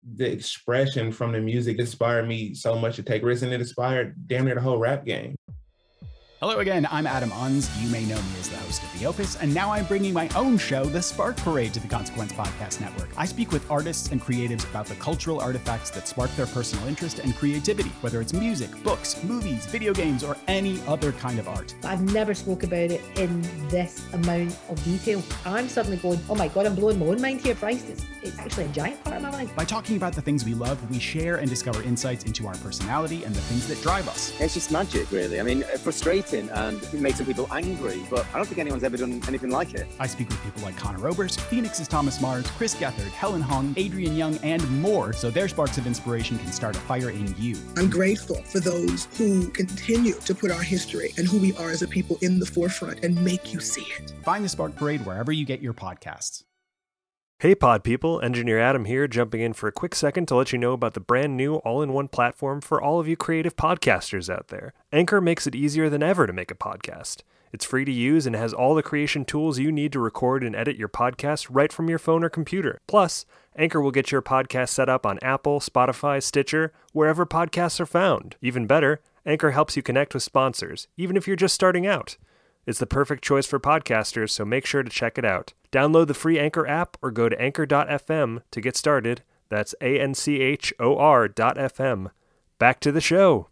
the expression from the music inspired me so much to take risks, and it inspired damn near the whole rap game. Hello again, I'm Adam Unz. You may know me as the host of The Opus, and now I'm bringing my own show, The Spark Parade, to the Consequence Podcast Network. I speak with artists and creatives about the cultural artifacts that spark their personal interest and creativity, whether it's music, books, movies, video games, or any other kind of art. I've never spoke about it in this amount of detail. I'm suddenly going, oh my God, I'm blowing my own mind here, Christ. It's actually a giant part of my life. By talking about the things we love, we share and discover insights into our personality and the things that drive us. It's just magic, really. I mean, frustrating and it makes some people angry, but I don't think anyone's ever done anything like it. I speak with people like Conor Oberst, Phoenix's Thomas Mars, Chris Gethard, Helen Hong, Adrian Young, and more, so their sparks of inspiration can start a fire in you. I'm grateful for those who continue to put our history and who we are as a people in the forefront and make you see it. Find The Spark Parade wherever you get your podcasts. Hey pod people, Engineer Adam here, jumping in for a quick second to let you know about the brand new all-in-one platform for all of you creative podcasters out there. Anchor makes it easier than ever to make a podcast. It's free to use and has all the creation tools you need to record and edit your podcast right from your phone or computer. Plus, Anchor will get your podcast set up on Apple, Spotify, Stitcher, wherever podcasts are found. Even better, Anchor helps you connect with sponsors, even if you're just starting out. It's the perfect choice for podcasters, so make sure to check it out. Download the free Anchor app or go to anchor.fm to get started. That's ANCHOR.fm. Back to the show.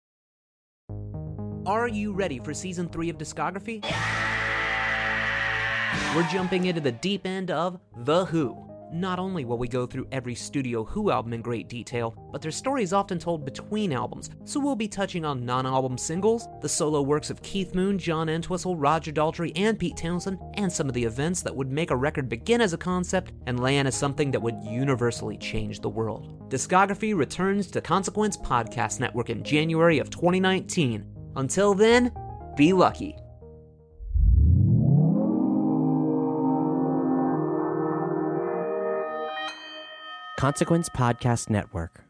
Are you ready for Season 3 of Discography? We're jumping into the deep end of The Who. Not only will we go through every Studio Who album in great detail, but their story is often told between albums, so we'll be touching on non-album singles, the solo works of Keith Moon, John Entwistle, Roger Daltrey, and Pete Townsend, and some of the events that would make a record begin as a concept and land as something that would universally change the world. Discography returns to Consequence Podcast Network in January of 2019. Until then, be lucky. Consequence Podcast Network.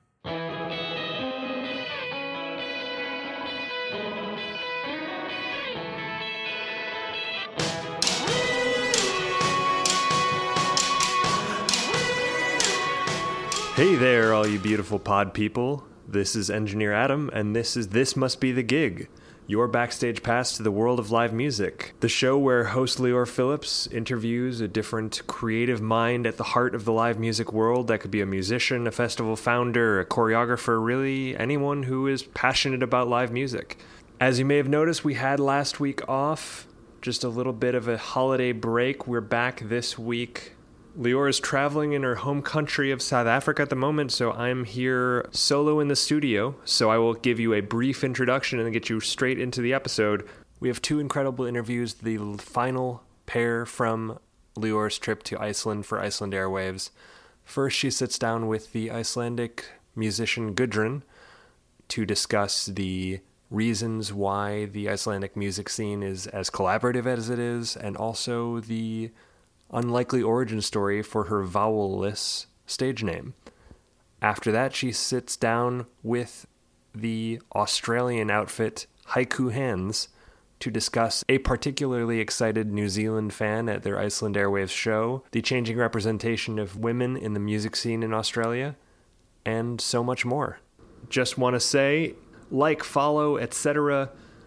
Hey there, all you beautiful pod people. This is Engineer Adam, and This Must Be the Gig, your backstage pass to the world of live music. The show where host Leor Phillips interviews a different creative mind at the heart of the live music world. That could be a musician, a festival founder, a choreographer, really anyone who is passionate about live music. As you may have noticed, we had last week off, just a little bit of a holiday break. We're back this week. Leor is traveling in her home country of South Africa at the moment, so I'm here solo in the studio. So I will give you a brief introduction and then get you straight into the episode. We have two incredible interviews, the final pair from Leor's trip to Iceland for Iceland Airwaves. First, she sits down with the Icelandic musician Gudrun to discuss the reasons why the Icelandic music scene is as collaborative as it is, and also the unlikely origin story for her vowel-less stage name. After that, she sits down with the Australian outfit Haiku Hands to discuss a particularly excited New Zealand fan at their Iceland Airwaves show, the changing representation of women in the music scene in Australia, and so much more. Just want to say, like, follow, etc.,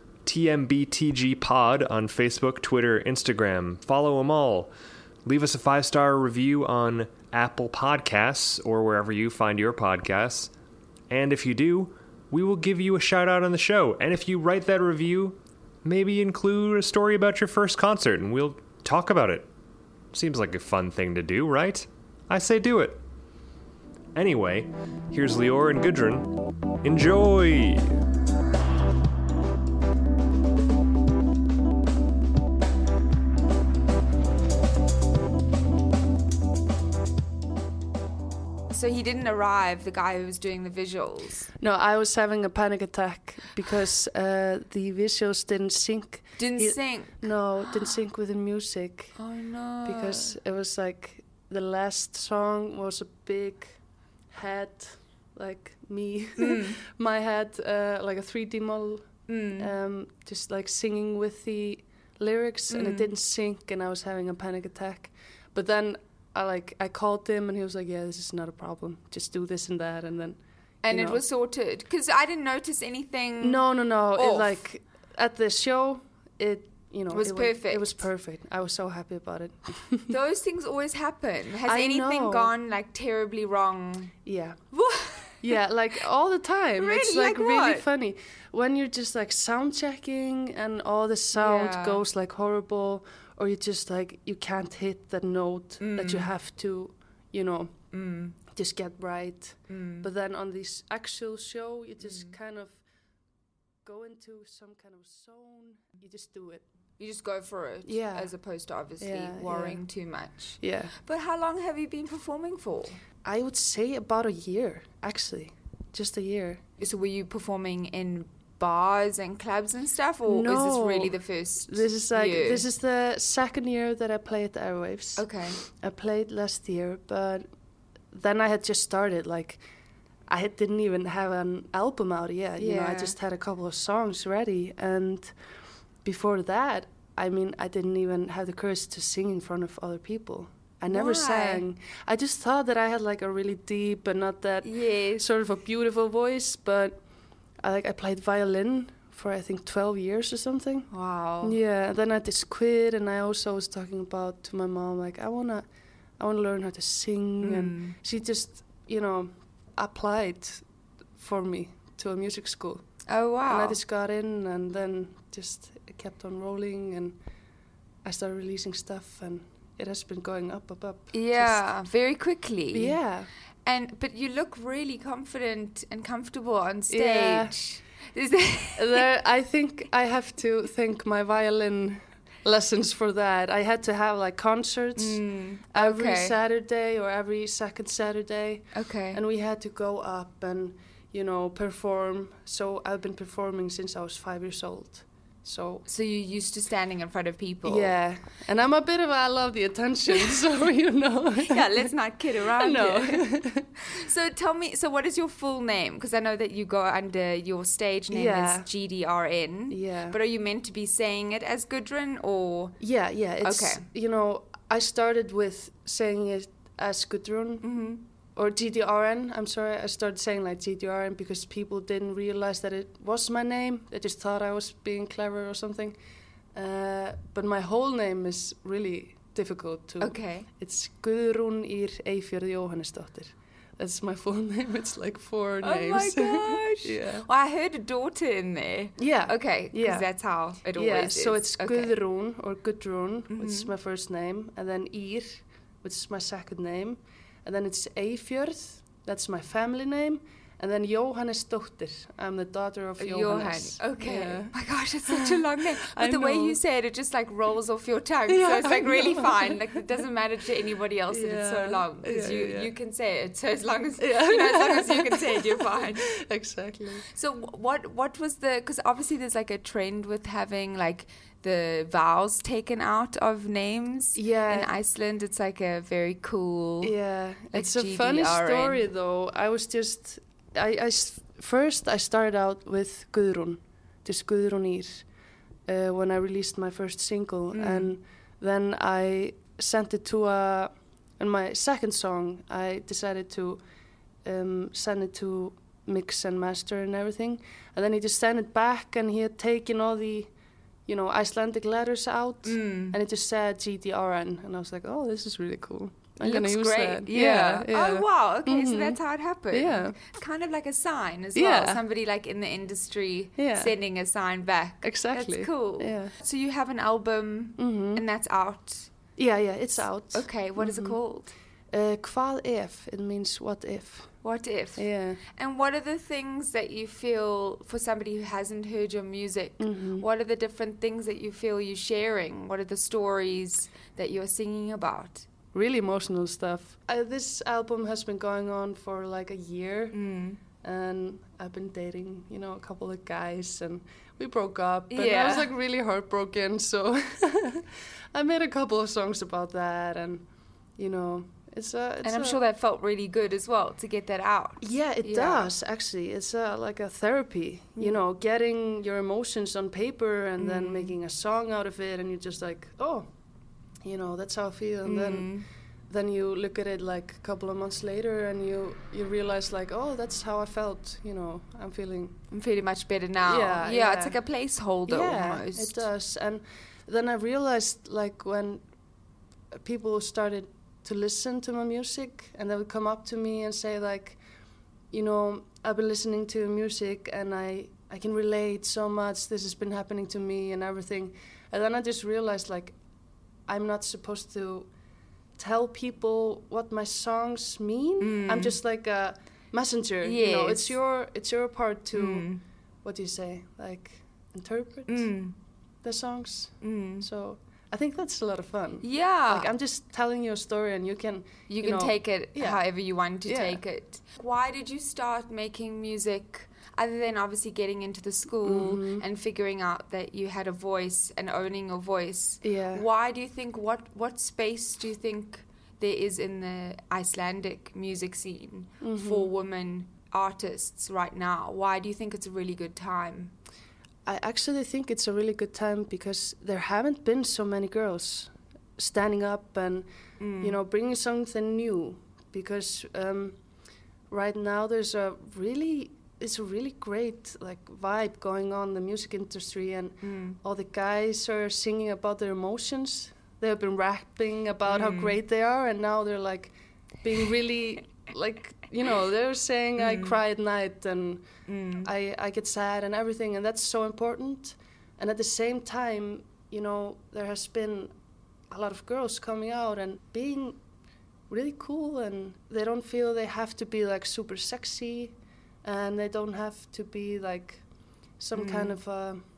TMBTG Pod on Facebook, Twitter, Instagram. Follow them all. Leave us a 5-star review on Apple Podcasts or wherever you find your podcasts. And if you do, we will give you a shout out on the show. And if you write that review, maybe include a story about your first concert and we'll talk about it. Seems like a fun thing to do, right? I say do it. Anyway, here's Leor and Gudrun. Enjoy! So he didn't arrive, the guy who was doing the visuals? No, I was having a panic attack because the visuals didn't sync. Didn't sync? No, didn't sync with the music. Oh no. Because it was like the last song was a big head, like me. My head, like a 3D model, just like singing with the lyrics, and it didn't sync, and I was having a panic attack. But then I called him and he was like, yeah, this is not a problem. Just do this and that, and then. And it was sorted because I didn't notice anything. No. Off. It, like at the show, it was perfect. It was perfect. I was so happy about it. Those things always happen. Has anything gone like terribly wrong? Yeah. Yeah, like all the time. Really? It's like really what? funny when you're just like sound checking and all the sound goes like horrible, or you just like you can't hit that note that you have to, just get right. But then on this actual show, you just kind of go into some kind of zone. You just do it. You just go for it. Yeah. As opposed to obviously worrying too much. Yeah. But how long have you been performing for? I would say about a year, actually. Just a year. So were you performing in bars and clubs and stuff, or is this really the first year? This is the second year that I play at the Airwaves. Okay. I played last year, but then I had just started. Like, I didn't even have an album out yet. You know, I just had a couple of songs ready, and before that, I mean, I didn't even have the courage to sing in front of other people. I never sang. I just thought that I had like a really deep and not that sort of a beautiful voice, but I played violin for I think 12 years or something. Wow. Yeah, then I just quit, and I also was talking about to my mom like I wanna learn how to sing, and she just applied for me to a music school. Oh wow. And I just got in, and then just it kept on rolling, and I started releasing stuff, and it has been going up. Yeah, very quickly. Yeah. But you look really confident and comfortable on stage. Yeah. I think I have to thank my violin lessons for that. I had to have like concerts every Saturday or every second Saturday. Okay. And we had to go up and, perform. So I've been performing since I was 5 years old. So you're used to standing in front of people. Yeah. And I'm I love the attention, so Yeah, let's not kid around here. So tell me, what is your full name? Because I know that you go under your stage name is GDRN. Yeah. But are you meant to be saying it as Gudrun or? Yeah. It's, I started with saying it as Gudrun. Or GDRN, I'm sorry, I started saying like GDRN because people didn't realize that it was my name. They just thought I was being clever or something. But my whole name is really difficult to... Okay. It's Guðrún Ýr Eyfjörð Jóhannesdóttir. That's my full name. It's like 4 names. Oh my gosh. Yeah. Well, I heard a daughter in there. Yeah. Okay, because that's how it always is. So it's Guðrún or Gudrun, which is my first name, and then Ýr, which is my second name. And then it's Eyfjörð, that's my family name. And then Jóhannesdóttir, I'm the daughter of Jóhannes. Okay. Yeah. My gosh, it's such a long name. But the way you say it just like rolls off your tongue. So it's like really fine. Like it doesn't matter to anybody else that it's so long. Because you can say it. So as long as, as long as you can say it, you're fine. Exactly. So what was because obviously there's like a trend with having like the vowels taken out of names. Yeah. In Iceland, it's like a very cool. Yeah. Like it's a funny story though. I was just... First I started out with Guðrún, just Guðrún Ýr, when I released my first single, and then I sent it to and my second song I decided to send it to mix and master and everything, and then he just sent it back, and he had taken all the Icelandic letters out, and it just said GDRN, and I was like, oh, this is really cool. I'm gonna use great. that. Yeah. Yeah. Oh wow. Okay, so that's how it happened. Yeah. Kind of like a sign as well. Somebody like in the industry sending a sign back. Exactly. That's cool. Yeah. So you have an album and that's out. Yeah, it's out. Okay. What is it called? Hvað if? It means what if. What if? Yeah. And what are the things that you feel, for somebody who hasn't heard your music, what are the different things that you feel you're sharing? What are the stories that you're singing about? Really emotional stuff. This album has been going on for like a year, and I've been dating, a couple of guys, and we broke up, and I was like really heartbroken, so I made a couple of songs about that, and it's and I'm sure that felt really good as well to get that out. Yeah, it does actually. It's like a therapy, getting your emotions on paper and then making a song out of it, and you're just like, oh, that's how I feel, and then you look at it like a couple of months later and you realize like, oh, that's how I felt, you know, I'm feeling much better now. Yeah, it's like a placeholder almost. It does. And then I realized like when people started to listen to my music and they would come up to me and say like, you know, I've been listening to your music and I can relate so much, this has been happening to me and everything. And then I just realized like, I'm not supposed to tell people what my songs mean. I'm just like a messenger. Yes. You know, it's your part to what do you say? Like interpret the songs. So I think that's a lot of fun. Yeah. Like I'm just telling you a story and you can take it however you want to take it. Why did you start making music? Other than obviously getting into the school and figuring out that you had a voice and owning your voice, why do you think, what space do you think there is in the Icelandic music scene for women artists right now? Why do you think it's a really good time? I actually think it's a really good time because there haven't been so many girls standing up and, you know, bringing something new. Because right now there's it's a really great like vibe going on in the music industry, and all the guys are singing about their emotions. They've been rapping about how great they are, and now they're like being really like, you know, they're saying I cry at night and I get sad and everything, and that's so important. And at the same time, you know, there has been a lot of girls coming out and being really cool, and they don't feel they have to be like super sexy. And they don't have to be like some kind of,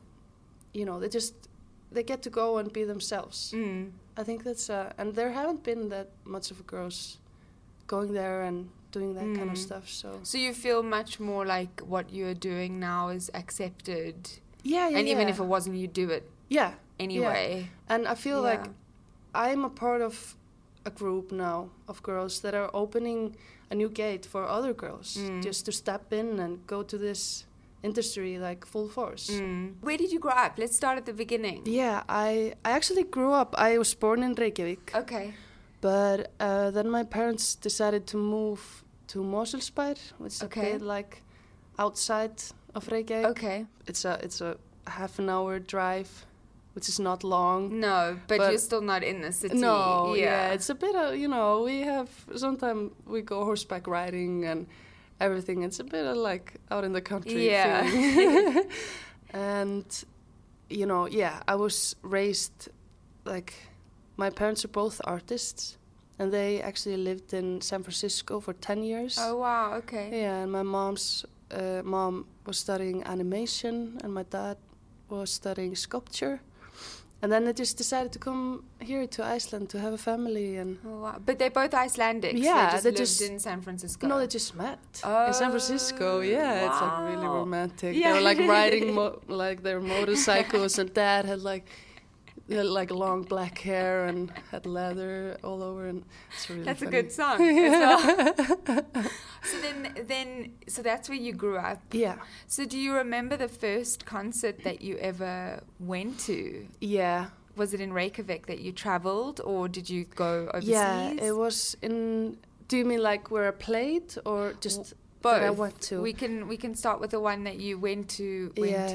you know, they get to go and be themselves. I think that's, and there haven't been that much of girls going there and doing that kind of stuff. So you feel much more like what you're doing now is accepted. Yeah. And even if it wasn't, you do it. Yeah. Anyway. Yeah. And I feel like I'm a part of a group now of girls that are opening a new gate for other girls just to step in and go to this industry like full force. Where did you grow up? Let's start at the beginning. Yeah, I actually grew up, I was born in Reykjavik. Okay. But then my parents decided to move to Mosfellsbær, which is a bit like outside of Reykjavik. Okay. It's a half an hour drive, which is not long. No, but you're still not in the city. No, yeah, it's a bit of, you know, sometimes we go horseback riding and everything. It's a bit of like out in the country feeling. And, you know, I was raised, like, my parents are both artists. And they actually lived in San Francisco for 10 years. Oh, wow, okay. Yeah, and my mom's mom was studying animation and my dad was studying sculpture. And then they just decided to come here to Iceland to have a family. And but they're both Icelandic. Yeah, they just lived in San Francisco. No, they just met in San Francisco. Yeah, wow. It's like really romantic. Yeah. They were like riding like their motorcycles, and Dad had like long black hair and had leather all over, and it's really That's funny. a good song as well. So that's where you grew up. Yeah. So do you remember the first concert that you ever went to? Yeah. Was it in Reykjavik that you traveled, or did you go overseas? Yeah, it was in. Do you mean like where I played, or just both? That I went to? We can start with the one that you went to.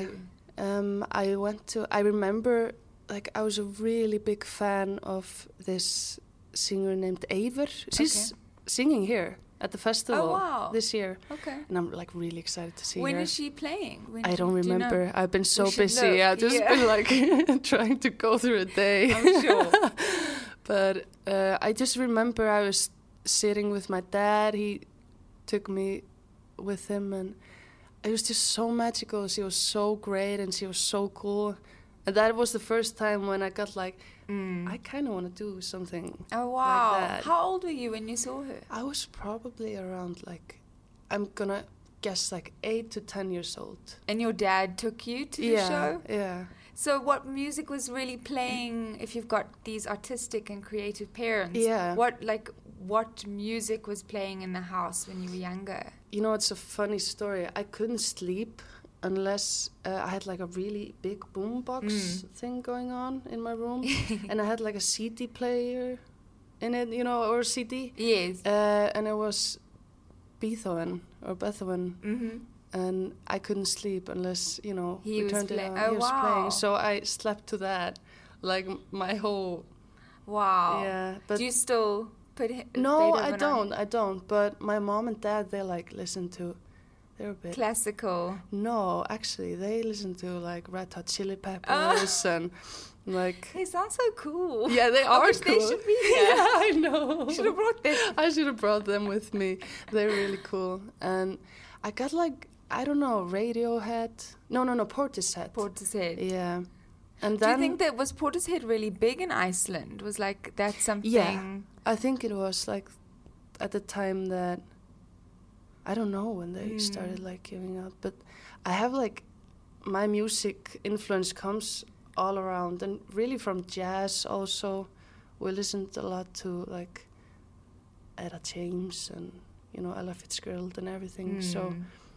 I remember. Like, I was a really big fan of this singer named Eivør. She's singing here at the festival this year. Okay. And I'm like really excited to see her. When is she playing? I don't remember. You know? I've been so busy. I've just been like trying to go through a day. I'm sure. But I just remember I was sitting with my dad. He took me with him, and it was just so magical. She was so great and she was so cool. And that was the first time when I got like, I kind of want to do something. Oh, wow. Like that. How old were you when you saw her? I was probably around like, I'm going to guess like 8 to 10 years old. And your dad took you to the show? Yeah. So what music was really playing if you've got these artistic and creative parents? Yeah. What music was playing in the house when you were younger? You know, it's a funny story. I couldn't sleep unless I had like a really big boombox thing going on in my room. And I had like a CD player in it, you know, or CD. Yes. And it was Beethoven. Mm-hmm. And I couldn't sleep unless, you know, he was turned it on. He was playing. So I slept to that, like my whole... Wow. Yeah. But do you still put No, Beethoven I don't. But my mom and dad, they like listen to... They're a bit... Classical. No, actually, they listen to like Red Hot Chili Peppers and like... They sound so cool. Yeah, they are wish cool. They should be here. Yeah, I know. Should have brought them. I should have brought them with me. They're really cool. And I got like, I don't know, Radiohead. No, Portishead. Portishead. Yeah. And do then, you think that was Portishead really big in Iceland? Was like that something? Yeah, I think it was like at the time that, I don't know when they started like giving out, but I have like, my music influence comes all around and really from jazz also. We listened a lot to like Etta James and, you know, Ella Fitzgerald and everything. So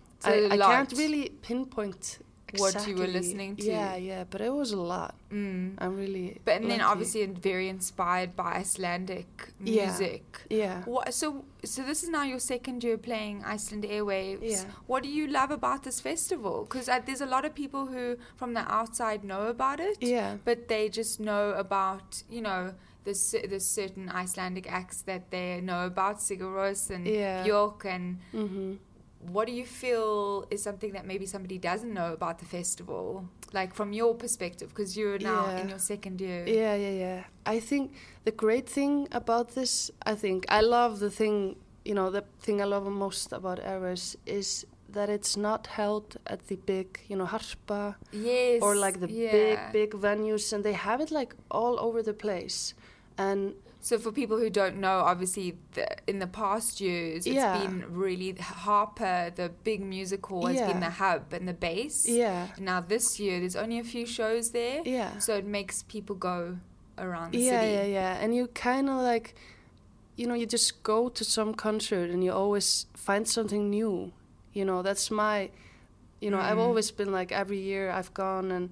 I can't really pinpoint exactly what you were listening to. Yeah, but it was a lot. I'm really But and lucky. then obviously very inspired by Icelandic music. Yeah. So this is now your second year playing Iceland Airwaves. Yeah. What do you love about this festival? Because there's a lot of people who from the outside know about it. Yeah. But they just know about, you know, there's certain Icelandic acts that they know about, Sigur Rós and Björk and... Mm-hmm. What do you feel is something that maybe somebody doesn't know about the festival, like from your perspective, because you're now in your second year? Yeah. I think the great thing about this, I love the thing, you know, the thing I love most about Airwaves is that it's not held at the big, you know, Harpa. Yes. Or like the big venues, and they have it like all over the place. And so for people who don't know, obviously in the past years, it's been really Harpa, the big music hall, has been the hub and the base. Yeah. And now this year, there's only a few shows there. Yeah. So it makes people go around the city. Yeah. And you kind of like, you know, you just go to some concert and you always find something new. You know, that's my, you know, I've always been like every year I've gone and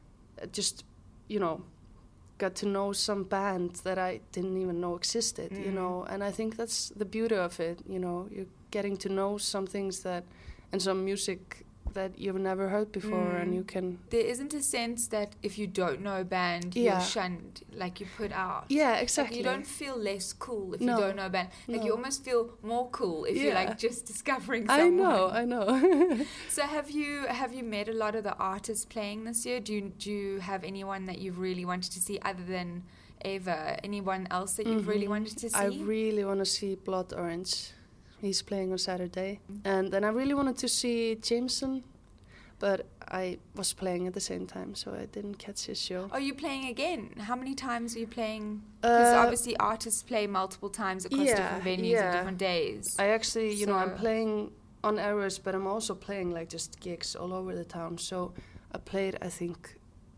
just, you know, got to know some band that I didn't even know existed, you know, and I think that's the beauty of it, you know, you're getting to know some things that, and some music that you've never heard before, and you can... There isn't a sense that if you don't know a band, you're shunned, like you put out. Yeah, exactly. Like you don't feel less cool if you don't know a band. Like you almost feel more cool if you're like just discovering someone. I know. So have you met a lot of the artists playing this year? Do you have anyone that you've really wanted to see other than Eva? Anyone else that you've really wanted to see? I really want to see Blood Orange. He's playing on Saturday. And then I really wanted to see Jameson, but I was playing at the same time, so I didn't catch his show. Are you playing again? How many times are you playing? Because obviously artists play multiple times across different venues and different days. I actually, you know, I'm playing on Airwaves, but I'm also playing like just gigs all over the town. So I played, I think,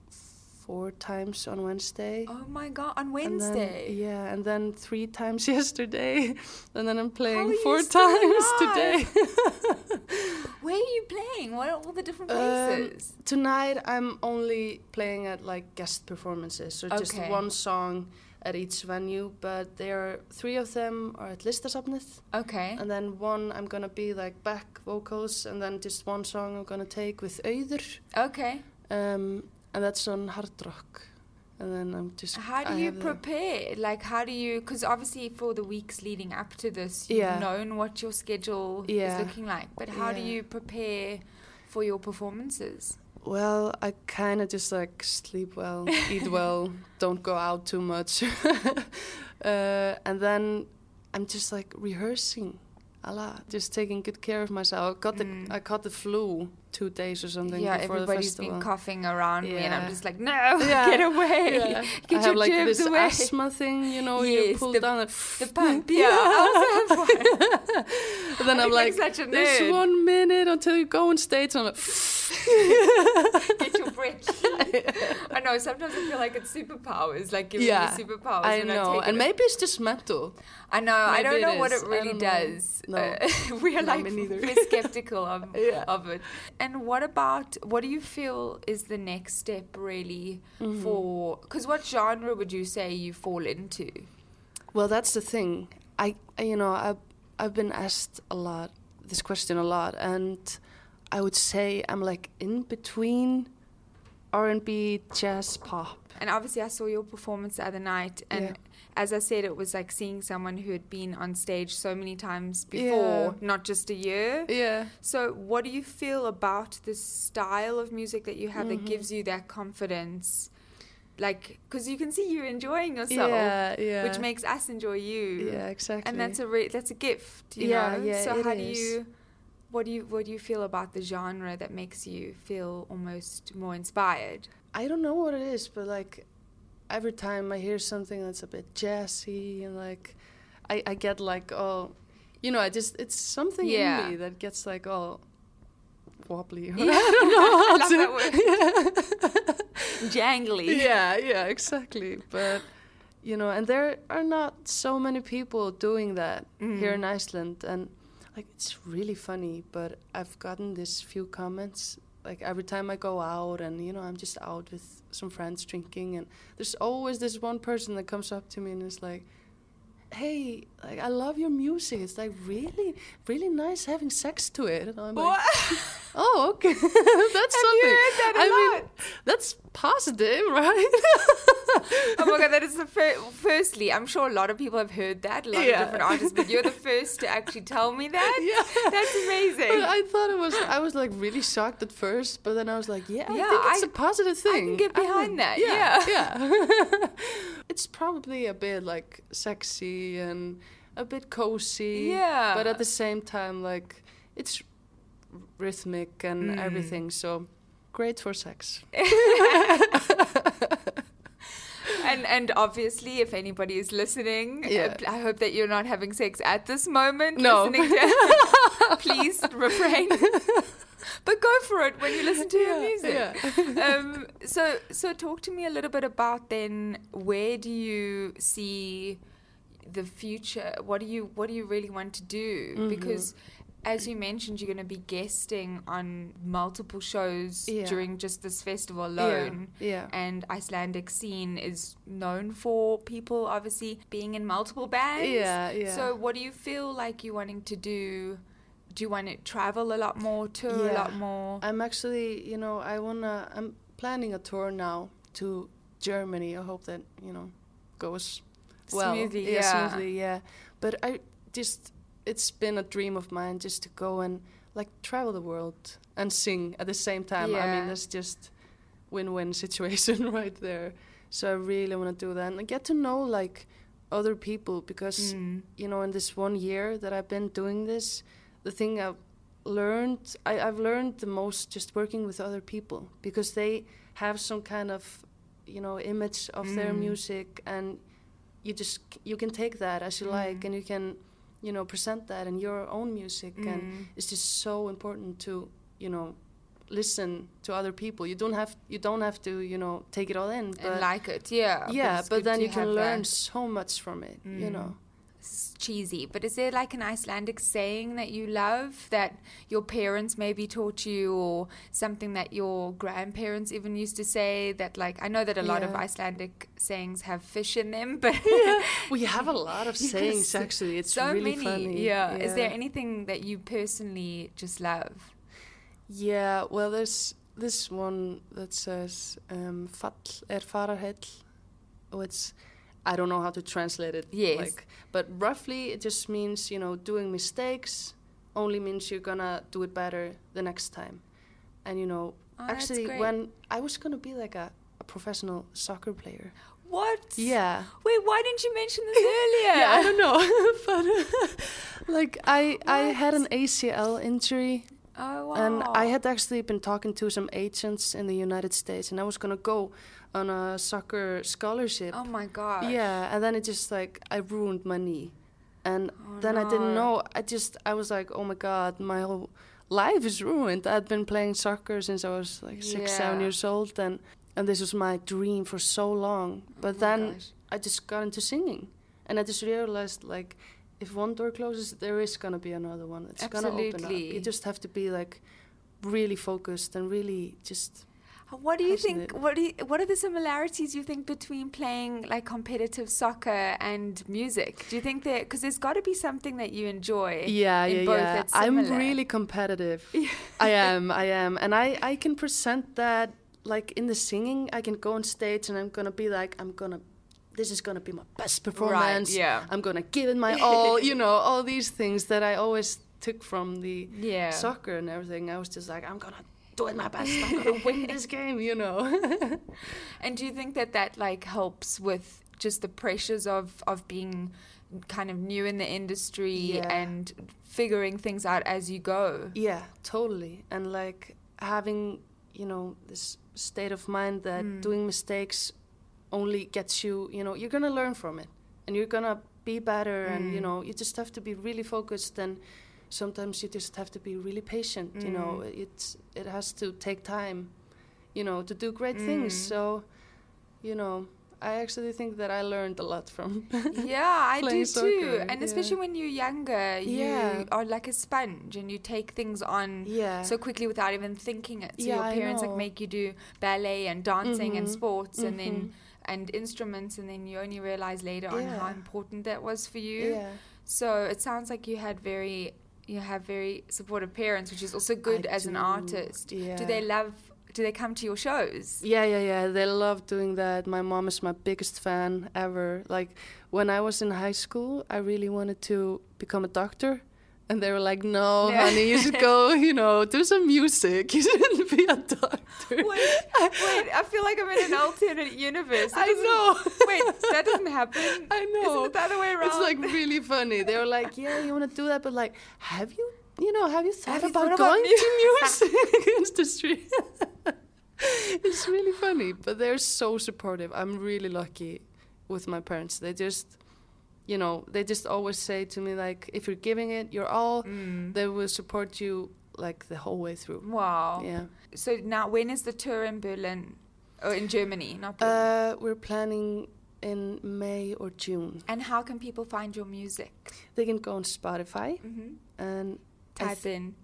4 times on Wednesday. Oh my God, on Wednesday? And then 3 times yesterday. And then I'm playing 4 times today. Where are you playing? What are all the different places? Tonight I'm only playing at like guest performances. So just one song at each venue. But there are 3 of them are at Listasafnið. Okay. And then 1 I'm going to be like back vocals. And then just 1 song I'm going to take with Auður. Okay. And that's on Hard Rock. And then I'm just... How do you prepare? Like, how do you... Because obviously for the weeks leading up to this, you've known what your schedule is looking like. But how do you prepare for your performances? Well, I kind of just like sleep well, eat well, don't go out too much. And then I'm just like rehearsing a lot, just taking good care of myself. I caught the flu 2 days or something before the festival. Everybody's been coughing around me and I'm just like, no, get away. Get I have like this away. asthma thing, you know, you pull down the pump. I also have one. And then I'm like, there's 1 minute until you go on stage. I'm like, get your breath. I know, sometimes I feel like it's superpowers, like giving me superpowers. I know, and maybe it's just mental. I know, I don't know what it really does. No. We're like, we're skeptical of it. And what do you feel is the next step really for, because what genre would you say you fall into? Well, that's the thing. I've been asked this question a lot, and I would say I'm like in between R&B, jazz, pop. And obviously I saw your performance the other night, and as I said, it was like seeing someone who had been on stage so many times before, not just a year. Yeah. So what do you feel about this style of music that you have that gives you that confidence? Like, because you can see you're enjoying yourself, which makes us enjoy you. Yeah, exactly. And that's a gift, you know? Yeah, so how do you... What do you feel about the genre that makes you feel almost more inspired? I don't know what it is, but like every time I hear something that's a bit jazzy and like I get like it's something in me that gets like all wobbly. I don't know how that word. Jangly. Yeah, exactly. But and there are not so many people doing that here in Iceland, and like it's really funny, but I've gotten this few comments like every time I go out and I'm just out with some friends drinking, and there's always this one person that comes up to me and is like, hey, like I love your music, it's like really, really nice having sex to it. And I'm like, oh, okay. That's something. You heard that a lot? That's positive, right? Oh my God, that is the firstly, I'm sure a lot of people have heard that, a lot of different artists, but you're the first to actually tell me that. Yeah. That's amazing. But I thought I was like really shocked at first, but then I was like, I think it's a positive thing. I can get behind that. Yeah. It's probably a bit like sexy and a bit cozy. Yeah. But at the same time, like it's rhythmic and everything, so great for sex. And obviously, if anybody is listening, I hope that you're not having sex at this moment. No. Listening to please refrain. But go for it when you listen to your music. So talk to me a little bit about then, where do you see the future? What do you really want to do? Because as you mentioned, you're going to be guesting on multiple shows during just this festival alone. Yeah. And Icelandic scene is known for people obviously being in multiple bands. Yeah. So what do you feel like you're wanting to do? Do you want to travel a lot more, tour a lot more? I'm actually, I'm planning a tour now to Germany. I hope that, goes well. Smoothly, smoothly, yeah. But it's been a dream of mine just to go and like travel the world and sing at the same time. Yeah. I mean, that's just win-win situation right there. So I really want to do that and get to know like other people, because in this 1 year that I've been doing this, the thing I've learned the most just working with other people, because they have some kind of image of their music, and you can take that as you like, and you can present that in your own music. And it's just so important to listen to other people. You don't have to take it all in, but and like it, but then you can learn so much from it. It's cheesy, but is there like an Icelandic saying that you love that your parents maybe taught you, or something that your grandparents even used to say, that like, I know that a lot of Icelandic sayings have fish in them, but we have a lot of sayings actually. It's so really many funny. Yeah. Is there anything that you personally just love? Yeah, well, there's this one that says fall fararheill, which I don't know how to translate it. Yes. But roughly it just means, doing mistakes only means you're gonna do it better the next time. And, actually when I was gonna be like a professional soccer player. What? Yeah. Wait, why didn't you mention this earlier? Yeah, I don't know. But I had an ACL injury. Oh, wow. And I had actually been talking to some agents in the United States, and I was gonna go on a soccer scholarship. Oh my god. Yeah, and then it just I ruined my knee. And then I didn't know. I was like, oh my god, my whole life is ruined. I'd been playing soccer since I was 6-7 years old, and this was my dream for so long. But then I just got into singing, and I just realized if one door closes, there is gonna be another one. It's gonna open up. You just have to be really focused and really just What do you think? What are the similarities you think between playing like competitive soccer and music? Do you think that because there's got to be something that you enjoy? Yeah. I'm really competitive. I am, and I can present that like in the singing. I can go on stage and I'm gonna be like, this is gonna be my best performance. Right, yeah. I'm gonna give it my all. All these things that I always took from the soccer and everything. I was just like, I'm gonna doing my best. I'm gonna win this game, And do you think that like helps with just the pressures of being kind of new in the industry and figuring things out as you go? Yeah, totally. And like having, this state of mind that doing mistakes only gets you, you're gonna learn from it and you're gonna be better and you just have to be really focused, and sometimes you just have to be really patient. It has to take time, to do great things. So, I actually think that I learned a lot from I do soccer. too. And especially when you're younger, you are like a sponge and you take things on so quickly without even thinking it. So your parents like make you do ballet and dancing and sports and then and instruments, and then you only realize later on how important that was for you. So it sounds like you have very supportive parents, which is also good as an artist. Do they come to your shows? Yeah. They love doing that. My mom is my biggest fan ever. Like when I was in high school, I really wanted to become a doctor. And they were like, no, honey, you should go, do some music. You shouldn't be a doctor. Wait, I feel like I'm in an alternate universe. I know. Wait, that doesn't happen. I know. Isn't it the other way around? It's like really funny. They were like, yeah, you want to do that, but like, have you thought about going to music industry? It's really funny, but they're so supportive. I'm really lucky with my parents. They just... they just always say to me, like, if you're giving it your all, they will support you, like, the whole way through. Wow. Yeah. So now, when is the tour in Berlin? Or in Germany, not Berlin? We're planning in May or June. And how can people find your music? They can go on Spotify and type in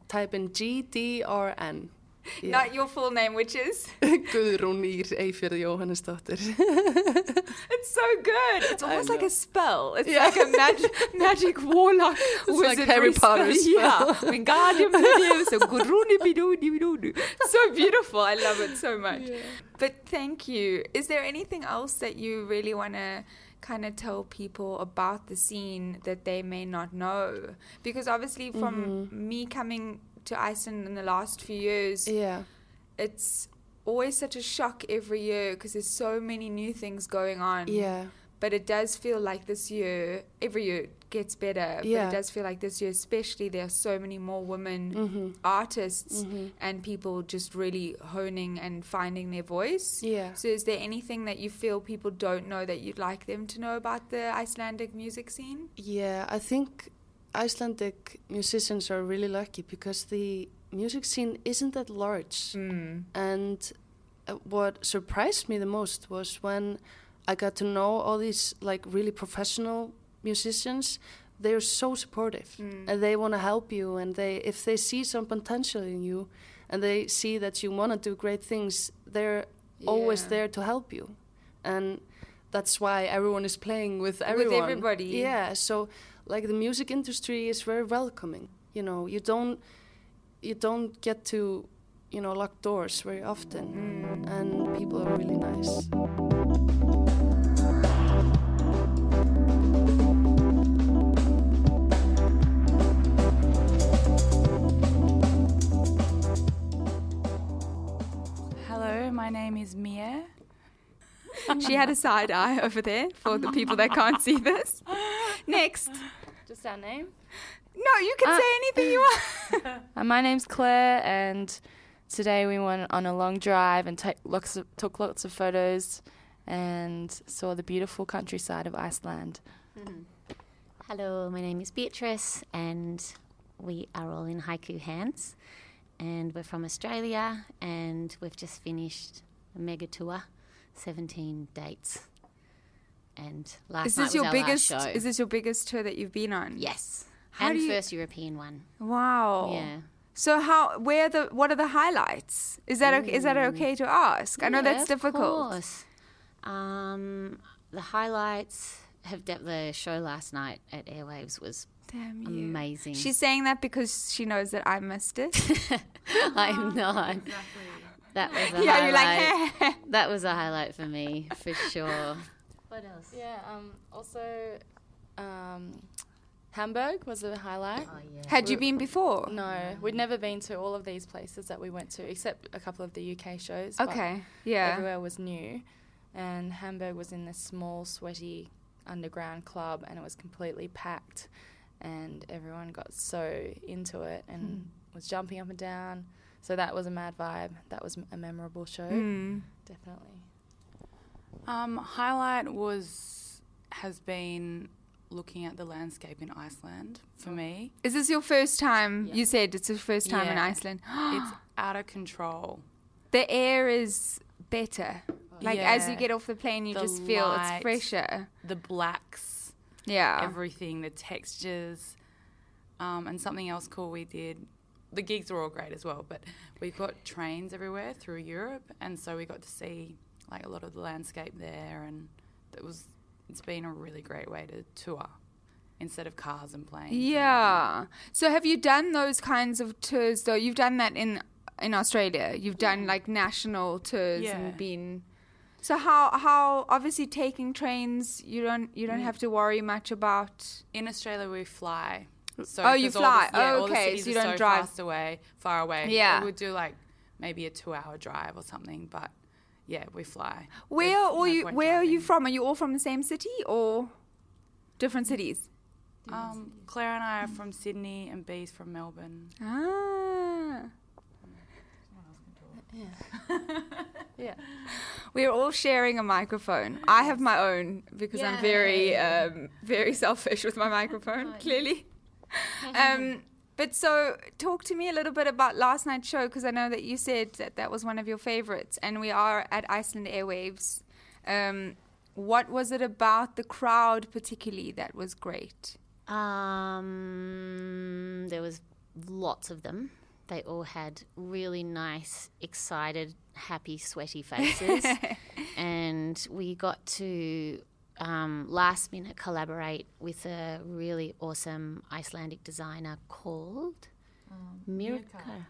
GDRN. Yeah. Not your full name, which is? Guðrún Ýr Eyfjörð Jóhannesdóttir. It's so good. It's almost like a spell. It's like a magic warlock. It's like Harry Potter spell. Yeah. So Guðrún. So beautiful. I love it so much. Yeah. But thank you. Is there anything else that you really want to kind of tell people about the scene that they may not know? Because obviously from me coming to Iceland in the last few years, it's always such a shock every year because there's so many new things going on. But it does feel like this year, every year gets better, but it does feel like this year especially, there are so many more women artists and people just really honing and finding their voice. So is there anything that you feel people don't know that you'd like them to know about the Icelandic music scene? I think Icelandic musicians are really lucky because the music scene isn't that large. And what surprised me the most was when I got to know all these like really professional musicians. They're so supportive and they want to help you, and if they see some potential in you and they see that you want to do great things, they're always there to help you. And that's why everyone is playing with everyone. With everybody. Yeah, so like the music industry is very welcoming. You don't get to, lock doors very often, and people are really nice. Hello, my name is Mia. She had a side eye over there for the people that can't see this. Next. Just our name? No, you can say anything you want. My name's Claire, and today we went on a long drive and took lots of photos and saw the beautiful countryside of Iceland. Hello, my name is Beatrice, and we are all in Haiku Hands, and we're from Australia, and we've just finished a mega tour, 17 dates. And last night was our last show. Is this your biggest tour that you've been on? Yes. First European one. Wow. Yeah. So what are the highlights? Is that okay to ask? I know that's difficult. Of course. The highlights the show last night at Airwaves was amazing. She's saying that because she knows that I missed it. I'm not. Exactly. That was a highlight. You're like, that was a highlight for me, for sure. What else? Yeah, also Hamburg was a highlight. Oh, yeah. Had you been before? No, we'd never been to all of these places that we went to, except a couple of the UK shows. Okay, yeah. Everywhere was new. And Hamburg was in this small, sweaty underground club, and it was completely packed. And everyone got so into it and was jumping up and down. So that was a mad vibe. That was a memorable show. Definitely. Highlight has been looking at the landscape in Iceland for me. Is this your first time? Yeah. You said it's your first time in Iceland. It's out of control. The air is better. As you get off the plane, you just feel light, it's fresher. The blacks. Yeah. Everything, the textures. And something else cool we did. The gigs were all great as well, but we got trains everywhere through Europe, and so we got to see a lot of the landscape there, and it's been a really great way to tour instead of cars and planes. Yeah. So have you done those kinds of tours though? You've done that in Australia. You've done national tours and been. So how obviously taking trains you don't have to worry much about. In Australia we fly. So you fly. All the okay. cities So you don't are so drive far away. Yeah. We would do maybe a 2-hour drive or something, but yeah, we fly. Where are you from? Are you all from the same city or different cities? Claire and I are from Sydney and Bee's from Melbourne. Ah. Yeah. We're all sharing a microphone. I have my own because I'm very very selfish with my microphone, clearly. But so talk to me a little bit about last night's show, because I know that you said that was one of your favorites, and we are at Iceland Airwaves. What was it about the crowd particularly that was great? There was lots of them. They all had really nice, excited, happy, sweaty faces. And we got to last minute collaborate with a really awesome Icelandic designer called Mirka.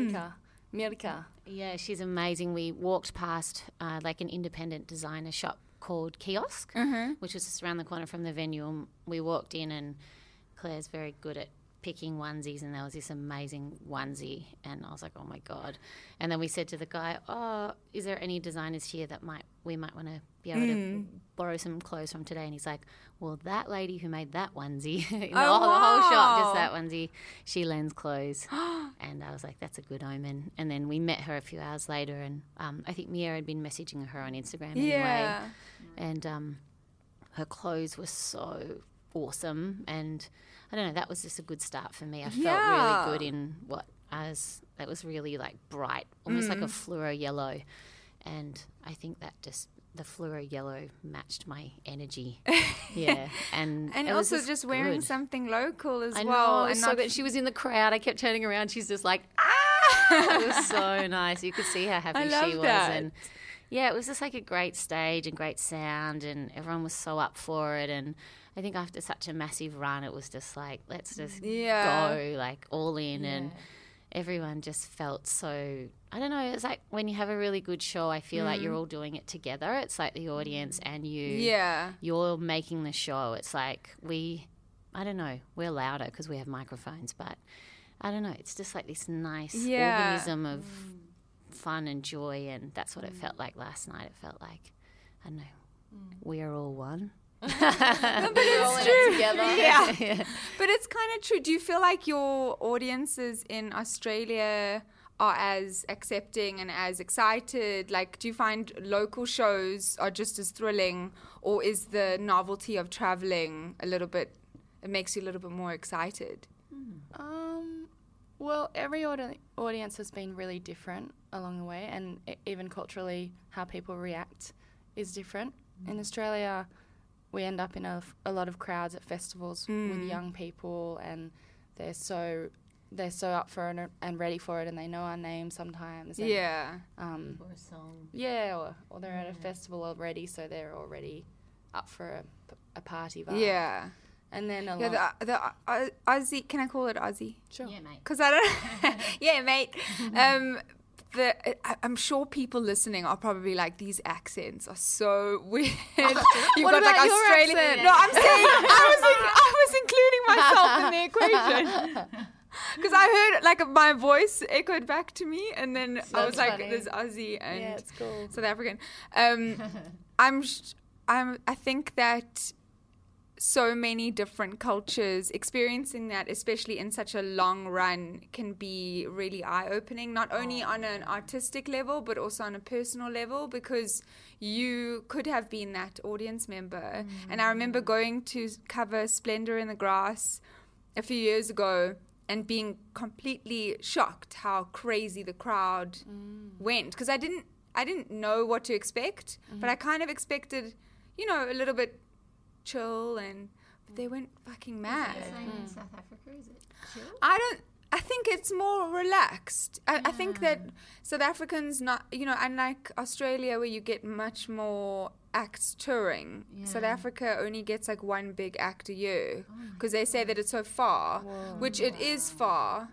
Mirka. Yeah, she's amazing. We walked past an independent designer shop called Kiosk, which was just around the corner from the venue. And we walked in, and Claire's very good at picking onesies, and there was this amazing onesie, and I was like, oh my God. And then we said to the guy, is there any designers here that we might want to be able to borrow some clothes from today? And he's like, well, that lady who made that onesie, the whole shop, just that onesie, she lends clothes. And I was like, that's a good omen. And then we met her a few hours later, and I think Mia had been messaging her on Instagram anyway. And her clothes were so awesome, and I don't know, that was just a good start for me. I felt really good in that was really bright, almost like a fluoro yellow, and I think that just the fluoro yellow matched my energy. Yeah, and also just wearing something local as well. Know, and so good. She was in the crowd. I kept turning around. She's just like, ah! It was so nice. You could see how happy she was, and yeah, it was just a great stage and great sound, and everyone was so up for it. And I think after such a massive run, it was just let's just go all in, and everyone just felt so, I don't know, it's when you have a really good show, I feel like you're all doing it together. It's the audience and you, you're making the show. It's I don't know, we're louder because we have microphones, but I don't know, it's just this nice organism of fun and joy, and that's what it felt like last night. It felt I don't know, we are all one. No, but it's true. Yeah. But it's kind of true. Do you feel like your audiences in Australia are as accepting and as excited? Do you find local shows are just as thrilling, or is the novelty of traveling it makes you a little bit more excited? Well, every audience has been really different along the way, and even culturally, how people react is different. In Australia, we end up in a lot of crowds at festivals with young people, and they're so they're so up for it and ready for it, and they know our name sometimes. And, or a song. Yeah, or they're at a festival already, so they're already up for a party vibe. Yeah. And then the Aussie, can I call it Aussie? Sure. Yeah, mate. Because I don't, yeah, mate. I'm sure people listening are probably like, these accents are so weird. You've What got like about your Australian. accent? No, I'm saying I was including myself in the equation. Because I heard like my voice echoed back to me, and then I was like, funny. "There's Aussie and Yeah, it's cool. South African." I think that so many different cultures experiencing that, especially in such a long run, can be really eye-opening, not only on an artistic level but also on a personal level, because you could have been that audience member. And I remember going to cover Splendor in the Grass a few years ago and being completely shocked how crazy the crowd went, because I didn't know what to expect, but I kind of expected, a little bit chill, and they went fucking mad. Is it the same in South Africa? Is it chill? I think it's more relaxed. I think that South Africans, not, unlike Australia where you get much more acts touring, South Africa only gets like one big act a year, because they say that it's so far, which it is far,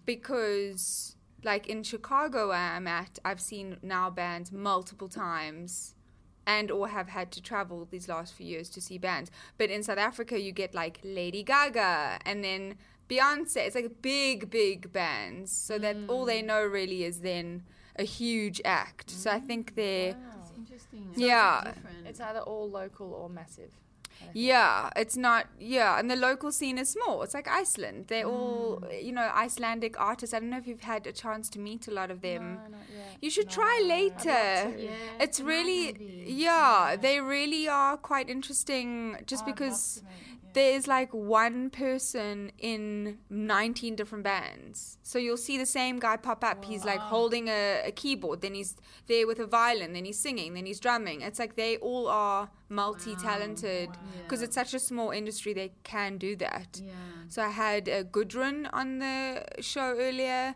because like in Chicago where I'm at, I've seen now bands multiple times and or have had to travel these last few years to see bands. But in South Africa, you get like Lady Gaga and then Beyonce. It's like big bands. So that all they know really is then a huge act. So I think they're... That's interesting. It's either all local or massive. Yeah, it's not, and the local scene is small. It's like Iceland. They're all, Icelandic artists. I don't know if you've had a chance to meet a lot of them. No, not yet. You should try later. It's really, they really are quite interesting, just because there's like one person in 19 different bands. So you'll see the same guy pop up. He's like holding a keyboard, then he's there with a violin, then he's singing, then he's drumming. It's like they all are multi-talented, because it's such a small industry, they can do that. So I had Gudrun on the show earlier,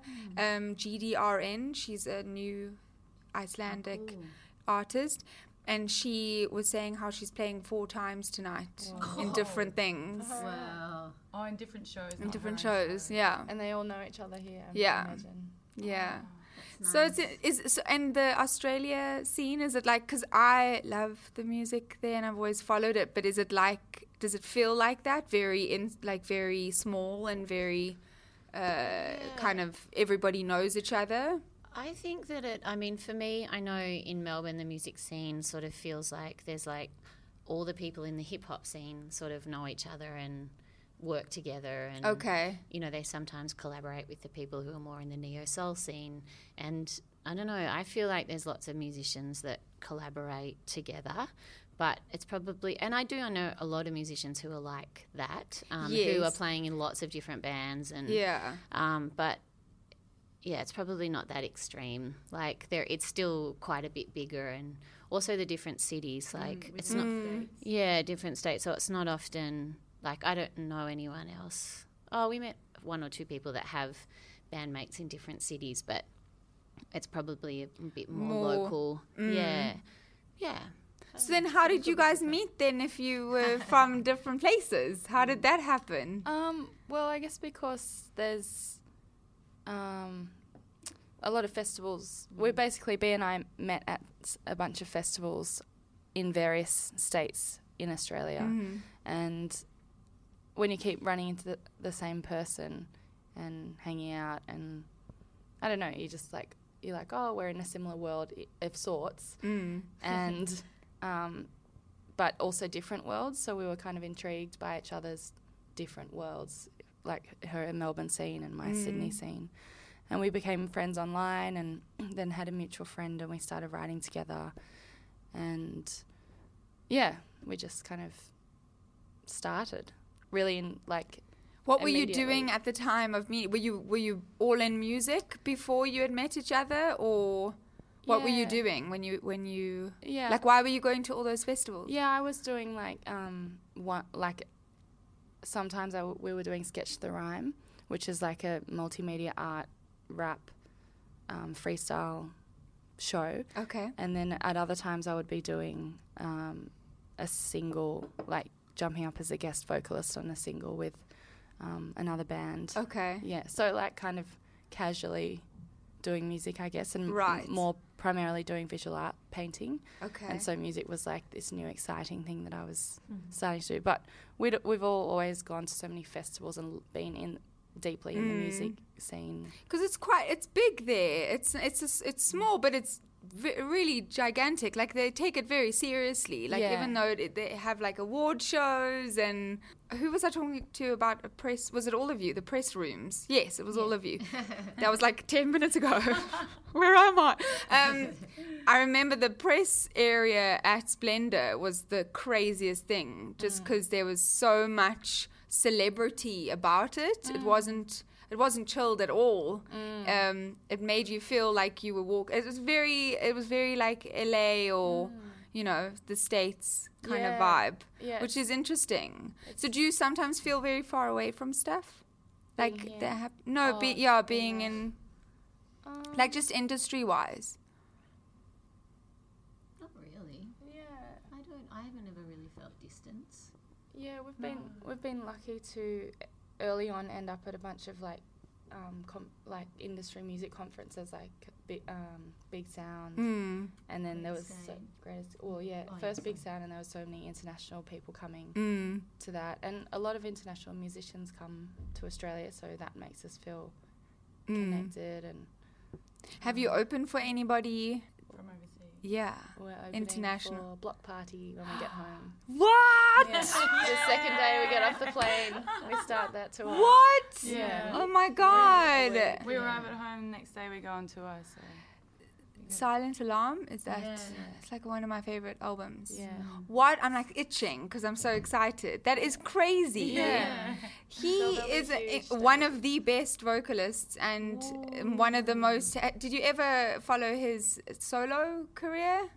GDRN. She's a new Icelandic artist. And she was saying how she's playing 4 times tonight in different things. Wow. Oh, in different shows. In different shows, yeah. And they all know each other here, I imagine. Yeah. Nice. So and the Australia scene, is it like, because I love the music there and I've always followed it, but is it like, does it feel like that? Very small and very kind of everybody knows each other? I think that for me, I know in Melbourne the music scene sort of feels like there's like all the people in the hip-hop scene sort of know each other and work together, and they sometimes collaborate with the people who are more in the neo-soul scene. And I don't know, I feel like there's lots of musicians that collaborate together, but it's probably, and I know a lot of musicians who are like that, who are playing in lots of different bands, and but yeah, it's probably not that extreme. Like it's still quite a bit bigger, and also the different cities. Like it's not, different states. So it's not often like, I don't know anyone else. Oh, we met 1 or 2 people that have bandmates in different cities, but it's probably a bit more local. Yeah. So then, how did you guys meet then? If you were from different places, how did that happen? Well, I guess because there's a lot of festivals. We basically, B and I met at a bunch of festivals in various states in Australia, and when you keep running into the same person and hanging out, and I don't know, you're like, oh, we're in a similar world of sorts, and but also different worlds. So we were kind of intrigued by each other's different worlds, like her Melbourne scene and my Sydney scene. And we became friends online, and then had a mutual friend, and we started writing together. And we just kind of started really in like. What were you doing at the time of meeting? Were you all in music before you had met each other, or what were you doing when you like, why were you going to all those festivals? Yeah, I was doing sometimes we were doing Sketch the Rhyme, which is like a multimedia art rap freestyle show. Okay. And then at other times I would be doing a single, like jumping up as a guest vocalist on a single with another band. Okay. Yeah, so like kind of casually doing music, I guess, and more primarily doing visual art painting. Okay. And so music was like this new exciting thing that I was starting to do. But we've all always gone to so many festivals and been deeply in the music scene. Because it's big there. It's small, but it's really gigantic. Like they take it very seriously. Like even though they have like award shows and who was I talking to about a press? Was it all of you? The press rooms? Yes, it was all of you. That was like 10 minutes ago. Where am I? I remember the press area at Splendor was the craziest thing, just because there was so much celebrity about it. It wasn't chilled at all. It made you feel like you were walking. It was very like LA or the States kind of vibe, which is interesting. So do you sometimes feel very far away from stuff, like being in like just industry wise? Not really. Yeah, I haven't ever really felt distance. Yeah, we've been lucky to early on end up at a bunch of like industry music conferences, like Big Sound, and then there was first Big Sound, and there was so many international people coming to that, and a lot of international musicians come to Australia, so that makes us feel connected. And have you opened for anybody from overseas? Yeah, we're opening international for Block Party when we get home. What? Yeah. The second day we get off the plane, we start that tour. What? Yeah. Oh my God. We arrive at home, next day we go on tour. So. Silent Alarm, is that? Yeah. It's like one of my favorite albums. Yeah. What? I'm like itching because I'm so excited. That is crazy. Yeah. He is one of the best vocalists and one of the most. Did you ever follow his solo career?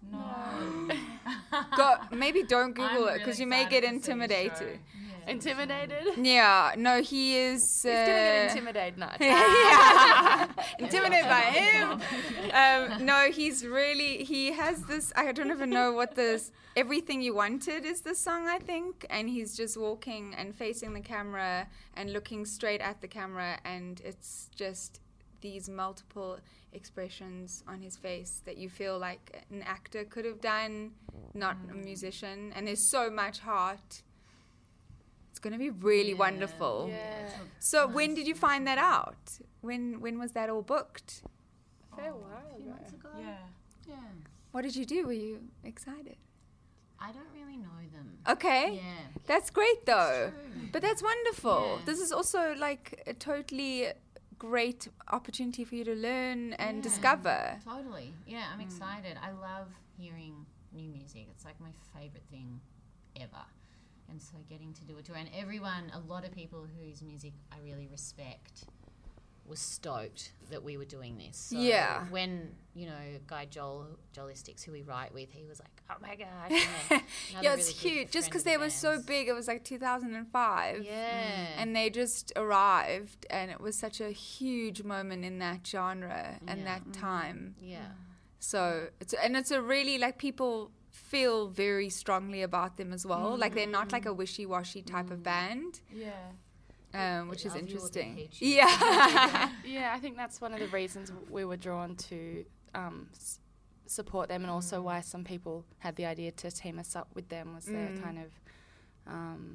No. Maybe don't Google it because you may get intimidated. Intimidated? Yeah, no, he is. He's gonna get intimidated, not. Yeah, intimidated by him. No, he has this. I don't even know what this. Everything You Wanted is the song, I think, and he's just walking and facing the camera and looking straight at the camera, and it's just these multiple expressions on his face that you feel like an actor could have done, not a musician, and there's so much heart. It's going to be really wonderful. Yeah. So when did you find that out? When was that all booked? A fair while ago. Months ago? Yeah. What did you do? Were you excited? I don't really know them. Okay. Yeah. That's great though. True. But that's wonderful. Yeah. This is also like a totally great opportunity for you to learn and discover. Totally. Yeah, I'm excited. I love hearing new music. It's like my favorite thing ever. And so getting to do a tour, and a lot of people whose music I really respect was stoked that we were doing this. So when, Guy Jolistics, who we write with, he was like, oh my gosh. Yeah, it's huge. Just because they were so big, it was like 2005. Yeah. And they just arrived, and it was such a huge moment in that genre and that time. Yeah. So, it's a really, like, people feel very strongly about them as well. Like, they're not like a wishy-washy type of band. Yeah. Which is interesting. Yeah. Yeah, I think that's one of the reasons we were drawn to support them, and also why some people had the idea to team us up with them was they're kind of,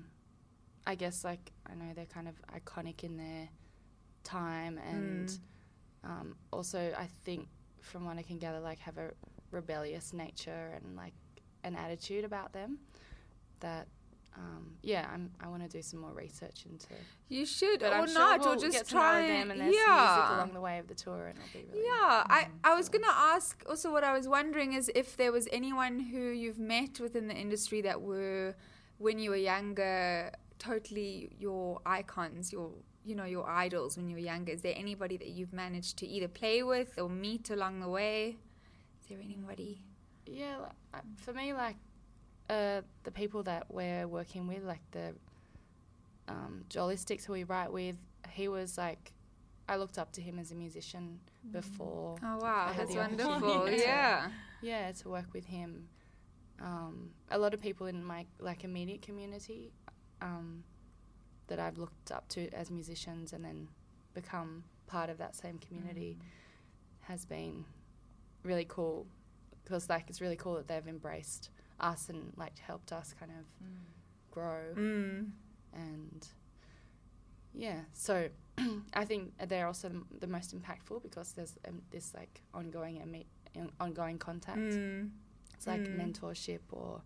I guess, like, I know they're kind of iconic in their time, and also I think from what I can gather, like, have a rebellious nature and like an attitude about them that I want to do some more research into. You should, but or I'm not, sure or we'll just get try to know them, and there's music along the way of the tour, and it'll be really. Yeah, I was gonna ask also. What I was wondering is if there was anyone who you've met within the industry that were, when you were younger, totally your icons, your idols when you were younger. Is there anybody that you've managed to either play with or meet along the way? Is there anybody? Yeah, for me, like, the people that we're working with, like the Jolistics who we write with, he was like, I looked up to him as a musician before. Oh wow, that's wonderful. To work with him. A lot of people in my immediate community that I've looked up to as musicians and then become part of that same community has been really cool, because it's really cool that they've embraced us and helped us kind of grow. And so I think they're also the most impactful, because there's this ongoing contact. It's like mentorship, or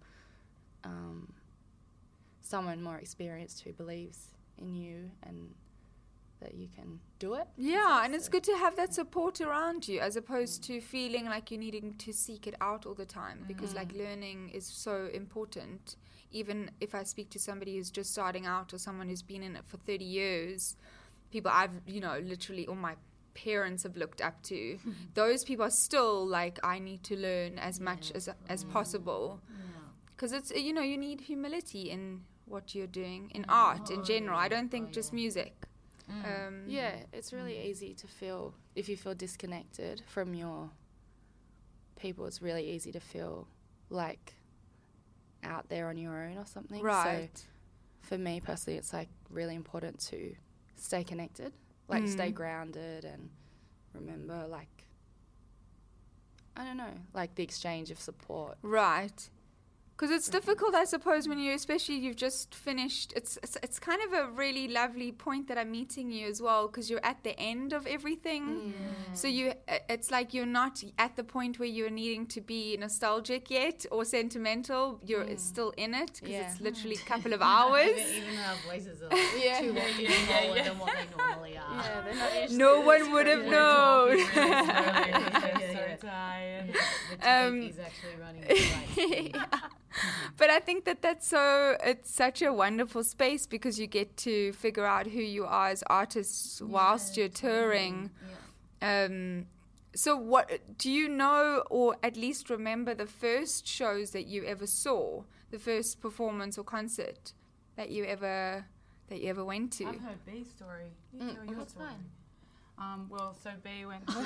someone more experienced who believes in you and that you can do it. Yeah, and it's good to have that support around you, as opposed to feeling like you're needing to seek it out all the time, because learning is so important. Even if I speak to somebody who's just starting out, or someone who's been in it for 30 years, people I've, literally all my parents have looked up to, those people are still I need to learn as much as possible. Because it's, you need humility in what you're doing, in art in general. I don't think just music. It's really easy to feel, if you feel disconnected from your people, it's really easy to feel out there on your own or something. Right. So for me personally, it's really important to stay connected, stay grounded, and remember I don't know, the exchange of support. Right. Because it's difficult, I suppose, when you've just finished. It's kind of a really lovely point that I'm meeting you as well, because you're at the end of everything. So it's like you're not at the point where you're needing to be nostalgic yet or sentimental. You're still in it, because it's literally a couple of hours. Even though our voices are 2 octaves lower than what they normally are. Yeah, they're not used no one would have known. So tired. The tape is actually running. But I think it's such a wonderful space, because you get to figure out who you are as artists whilst you're touring. So what do you know, or at least remember, the first shows that you ever saw, the first performance or concert that you ever went to? I've heard B's story. You tell your story. So B went to...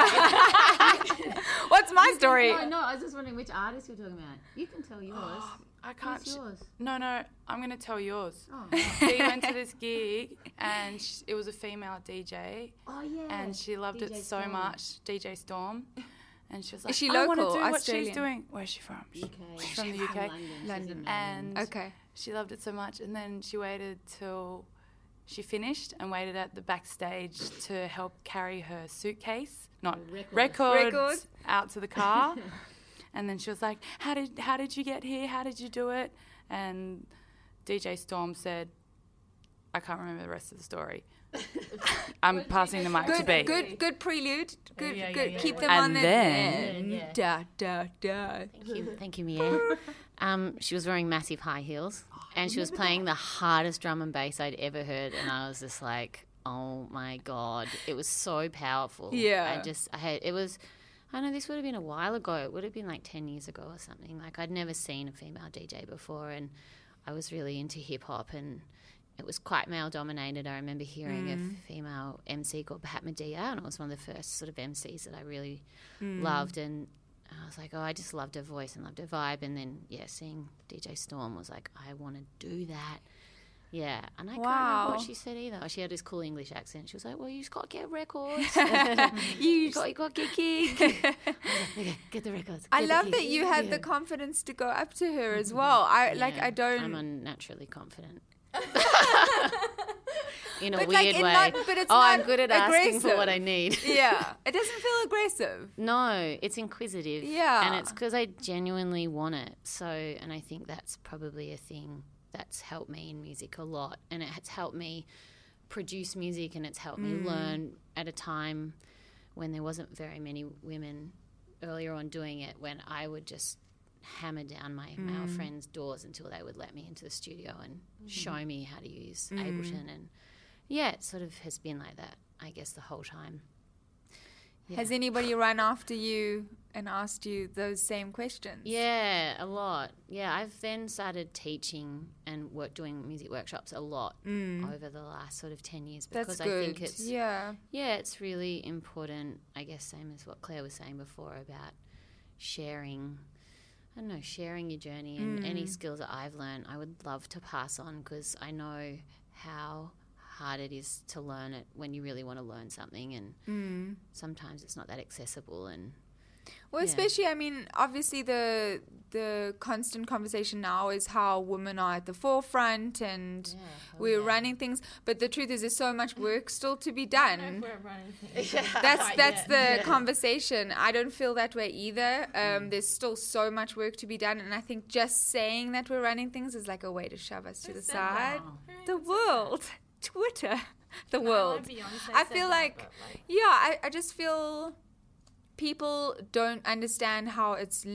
What's my story? No, I was just wondering which artist you're talking about. You can tell yours. I can't... What's yours? No, I'm going to tell yours. Oh. B went to this gig, and it was a female DJ. Oh, yeah. And she loved DJ it so Storm. much, DJ Storm. And she was like, is she I local, want to do what Australian? she's doing. Where's she from? UK. She's from the UK. London. And okay. she loved it so much. And then she waited till she finished and waited at the backstage to help carry her suitcase, not records out to the car. And then she was like, how did you get here? How did you do it? And DJ Storm said, I can't remember the rest of the story. I'm passing the mic to B. Good prelude. Good. Yeah. Keep them And on the then- Thank you, Mia. She was wearing massive high heels, and she was playing the hardest drum and bass I'd ever heard, and I was just like, oh my God. It was so powerful. Yeah. I know this would have been a while ago. It would have been 10 years ago or something. I'd never seen a female DJ before, and I was really into hip hop, and it was quite male dominated. I remember hearing a female MC called Pat Medea, and it was one of the first sort of MCs that I really loved, and I was like, I just loved her voice and loved her vibe. And then seeing DJ Storm was like, I want to do that. Yeah, and I can't remember what she said either. She had this cool English accent. She was like, well, you just got to get records. you got to get gig. I was like, okay, get the records. I love that you had the confidence to go up to her as well. I'm unnaturally confident. In a but weird way. I'm good at asking for what I need. Yeah, it doesn't feel aggressive. No, it's inquisitive. Yeah. And it's because I genuinely want it. So, and I think that's probably a thing that's helped me in music a lot. And it has helped me produce music, and it's helped me learn at a time when there wasn't very many women earlier on doing it, when I would just hammer down my male friends' doors until they would let me into the studio and show me how to use Ableton. And it sort of has been like that, I guess, the whole time. Has anybody run after you and asked you those same questions? Yeah, a lot. Yeah, I've then started teaching and doing music workshops a lot over the last sort of 10 years because That's good. I think it's it's really important, I guess, same as what Claire was saying before about sharing your journey and any skills that I've learned, I would love to pass on because I know how hard it is to learn it when you really want to learn something, and sometimes it's not that accessible. And especially, I mean, obviously the constant conversation now is how women are at the forefront and we're running things, but the truth is there's so much work still to be done. That's the conversation. I don't feel that way either. There's still so much work to be done, and I think just saying that we're running things is like a way to shove us to the side. The world. Twitter, the world. I feel like, I just feel people don't understand how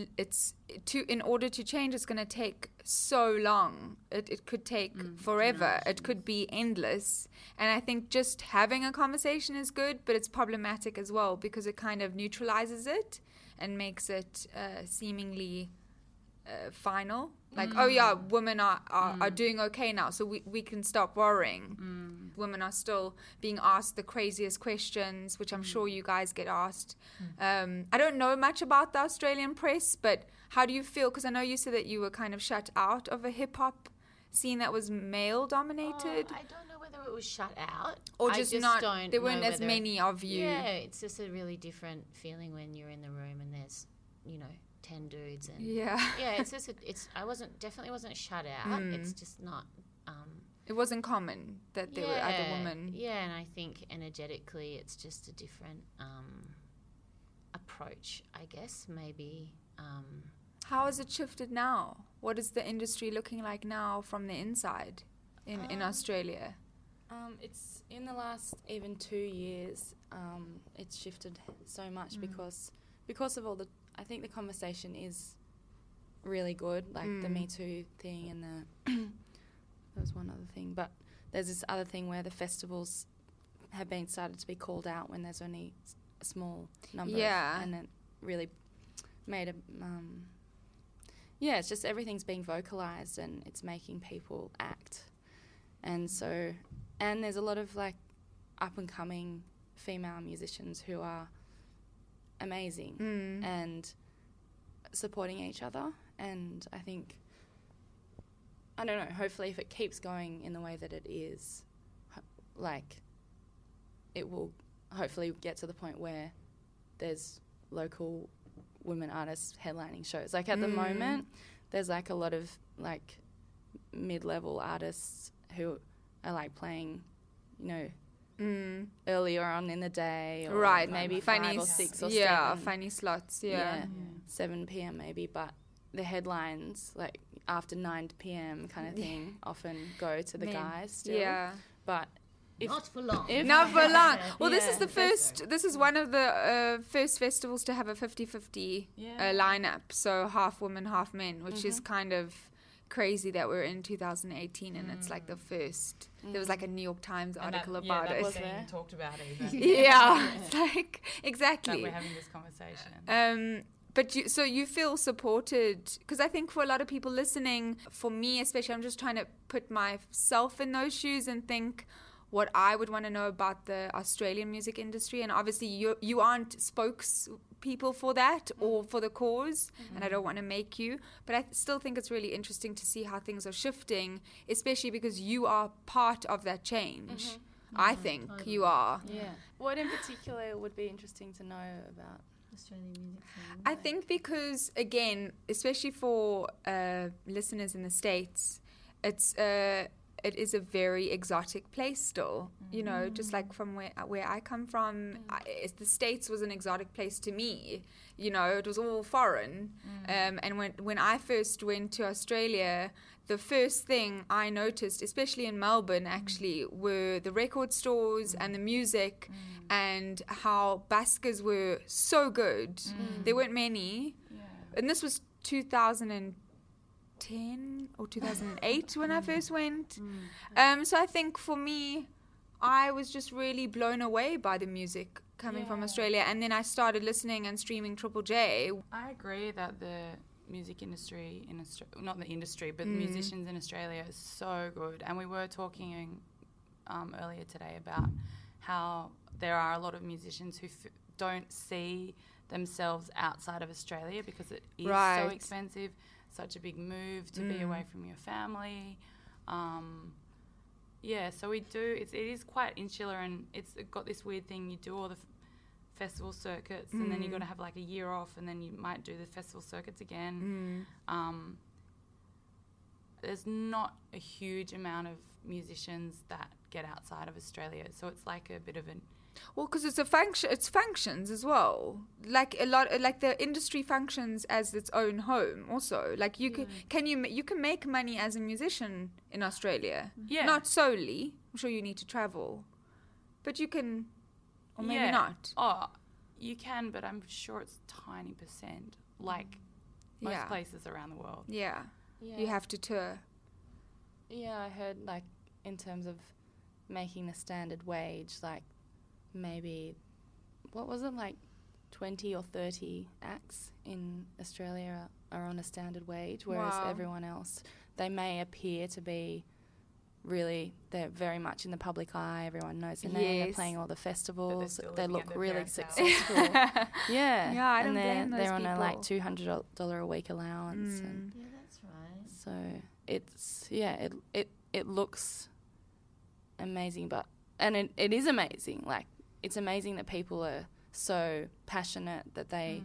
in order to change, it's going to take so long. It could take forever. It could be endless. And I think just having a conversation is good, but it's problematic as well because it kind of neutralizes it and makes it seemingly final. Like, women are doing okay now, so we can stop worrying. Women are still being asked the craziest questions, which I'm sure you guys get asked. I don't know much about the Australian press, but how do you feel? Because I know you said that you were kind of shut out of a hip-hop scene that was male-dominated. I don't know whether it was shut out. Or just not, there weren't as many of you. Yeah, it's just a really different feeling when you're in the room and there's, 10 dudes and it's just I definitely wasn't shut out. It's just not it wasn't common that there were other women. Yeah, and I think energetically it's just a different approach, I guess, maybe. How has it shifted now? What is the industry looking like now from the inside in Australia? It's in the last even 2 years, it's shifted so much because of all the, I think the conversation is really good, like the Me Too thing and there was one other thing, but there's this other thing where the festivals have been started to be called out when there's only a small number and it really made it's just everything's being vocalized and it's making people act. And so, and there's a lot of like up and coming female musicians who are amazing and supporting each other. And I think, I don't know, hopefully if it keeps going in the way that it is, like it will hopefully get to the point where there's local women artists headlining shows. Like at the moment, there's like a lot of like mid-level artists who are like playing, earlier on in the day, or maybe 5 or 6 or 7. Funny slots, 7 p.m. maybe, but the headlines like after 9 p.m. kind of thing often go to the guys still. But not for long. Not for long. Well, this is the first. This is one of the first festivals to have a 50-50 lineup. So half women, half men, which is kind of crazy that we're in 2018 and it's like the first. There was like a New York Times article about it. That wasn't talked about either. It's like exactly. That we're having this conversation. But you feel supported, because I think for a lot of people listening, for me especially, I'm just trying to put myself in those shoes and think what I would want to know about the Australian music industry. And obviously you aren't spokespeople for that or for the cause, and I don't want to make you, but I still think it's really interesting to see how things are shifting, especially because you are part of that change. I think you are. Yeah. What in particular would be interesting to know about Australian music scene? I think because, again, especially for listeners in the States, it is a very exotic place still, just like from where I come from. The States was an exotic place to me. It was all foreign. And when I first went to Australia, the first thing I noticed, especially in Melbourne actually, were the record stores and the music and how buskers were so good. There weren't many. And this was 2010 or 2008 when I first went. So I think for me, I was just really blown away by the music coming from Australia, and then I started listening and streaming Triple J. I agree that the music industry in Australia, not the industry, but the musicians in Australia is so good. And we were talking earlier today about how there are a lot of musicians who don't see themselves outside of Australia because it is so expensive, such a big move to be away from your family. So we do. It is quite insular, and it's got this weird thing. You do all the festival circuits, and then you got to have like a year off, and then you might do the festival circuits again. There's not a huge amount of musicians that get outside of Australia, so it's like a bit of an. Well, because it's a function. It's functions as well. Like a lot, like the industry functions as its own home. Also, like you can make money as a musician in Australia. Yeah. Not solely. I'm sure you need to travel, but you can, or maybe not. Oh, you can, but I'm sure it's tiny percent. Like most places around the world. Yeah. You have to tour. Yeah, I heard like in terms of making the standard wage, like. Maybe, what was it, like 20 or 30 acts in Australia are on a standard wage, whereas everyone else, they may appear to be really, they're very much in the public eye, everyone knows their name, they're playing all the festivals, they look really successful. I don't blame those they're on a like $200 a week allowance. And yeah, that's right. So it's, it looks amazing, but, and it is amazing, like, it's amazing that people are so passionate that they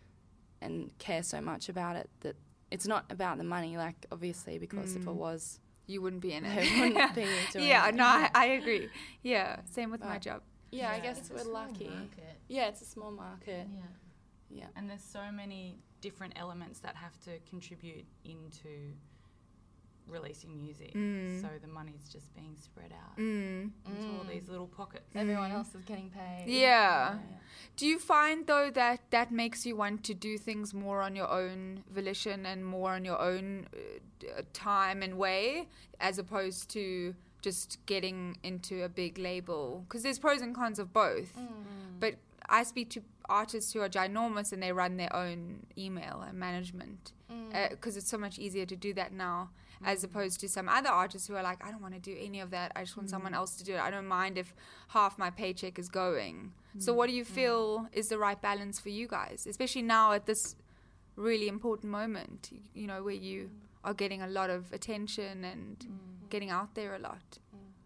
and care so much about it that it's not about the money, like obviously, because if it was, you wouldn't be in it. Wouldn't be doing it. No, I agree. Yeah, same with my job. Yeah, I guess we're lucky. Market. Yeah, it's a small market. Yeah, and there's so many different elements that have to contribute into releasing music, so the money's just being spread out into all these little pockets. Everyone else is getting paid. Yeah. Do you find though that makes you want to do things more on your own volition and more on your own time and way, as opposed to just getting into a big label? Because there's pros and cons of both. But I speak to artists who are ginormous and they run their own email and management because it's so much easier to do that now. As opposed to some other artists who are like, I don't want to do any of that. I just want someone else to do it. I don't mind if half my paycheck is going. So what do you feel is the right balance for you guys, especially now at this really important moment, you know, where you are getting a lot of attention and getting out there a lot?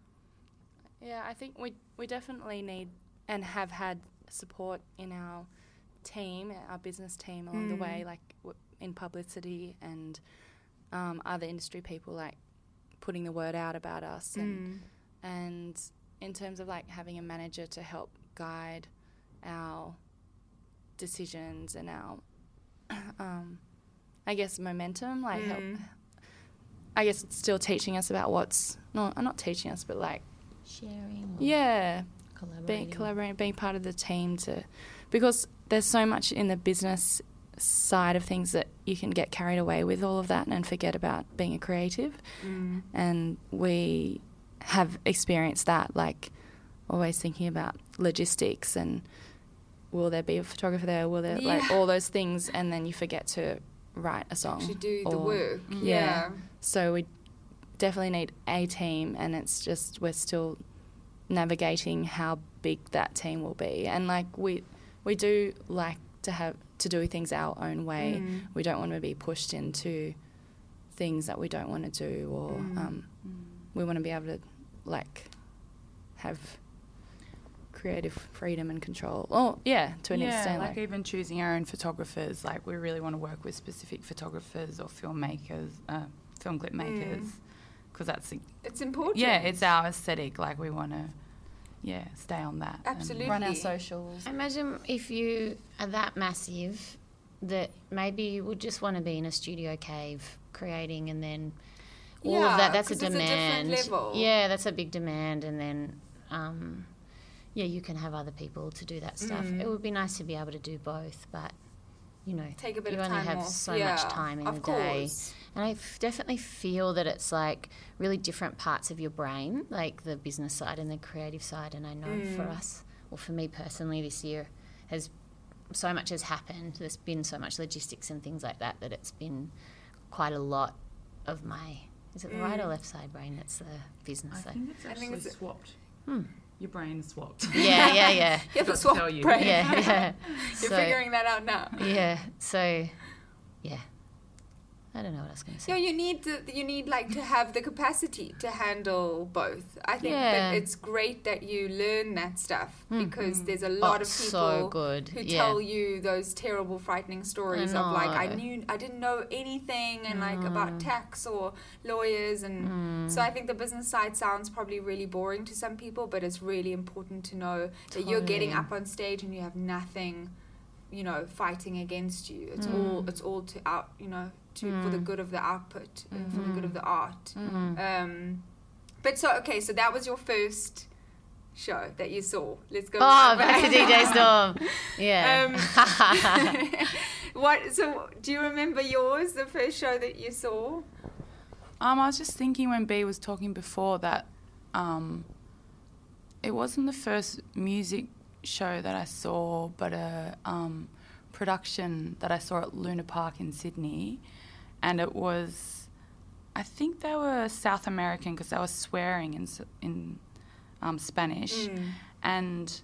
Yeah, I think we definitely need and have had support in our team, our business team along the way, like in publicity and other industry people like putting the word out about us and in terms of like having a manager to help guide our decisions and our I guess momentum, like help. I guess it's still teaching us about what's not teaching us, but like sharing. Collaborating, being part of the team because there's so much in the business side of things that you can get carried away with all of that and forget about being a creative. And we have experienced that, like always thinking about logistics and will there be a photographer there, will there like all those things, and then you forget to write a song. To do the work. So we definitely need a team, and it's just we're still navigating how big that team will be. And like we do like to do things our own way. We don't want to be pushed into things that we don't want to do, or we want to be able to like have creative freedom and control. To an extent. Like even choosing our own photographers. Like we really want to work with specific photographers or filmmakers, film clip makers, because it's important. Yeah, it's our aesthetic. Like we want to. Yeah, stay on that. Absolutely. Run our socials. Imagine if you are that massive that maybe you would just want to be in a studio cave creating, and then all of that, that's a demand. It's a different level. Yeah, that's a big demand, and then you can have other people to do that stuff. It would be nice to be able to do both, but you know, take a bit you of only time have off. so much time in the day. And I definitely feel that it's like really different parts of your brain, like the business side and the creative side. And I know for us, or for me personally, this year so much has happened. There's been so much logistics and things like that it's been quite a lot of my, is it the right or left side brain that's the business side? I think it's swapped. Your brain swapped. Yeah. You have a swap brain. Yeah. You're figuring that out now. Yeah. So, yeah. I don't know what I was going to say. Yeah, you need like to have the capacity to handle both. I think that it's great that you learn that stuff because there's a lot of people who tell you those terrible, frightening stories of like I didn't know anything and like about tax or lawyers and so I think the business side sounds probably really boring to some people, but it's really important to know that you're getting up on stage and you have nothing, you know, fighting against you. It's all to out, you know, for the good of the output and for the good of the art. But so that was your first show that you saw. Let's go back to DJ Storm. Yeah. So do you remember yours, the first show that you saw? I was just thinking when B was talking before that it wasn't the first music show that I saw, but a production that I saw at Luna Park in Sydney, and it was, I think they were South American because they were swearing in Spanish, and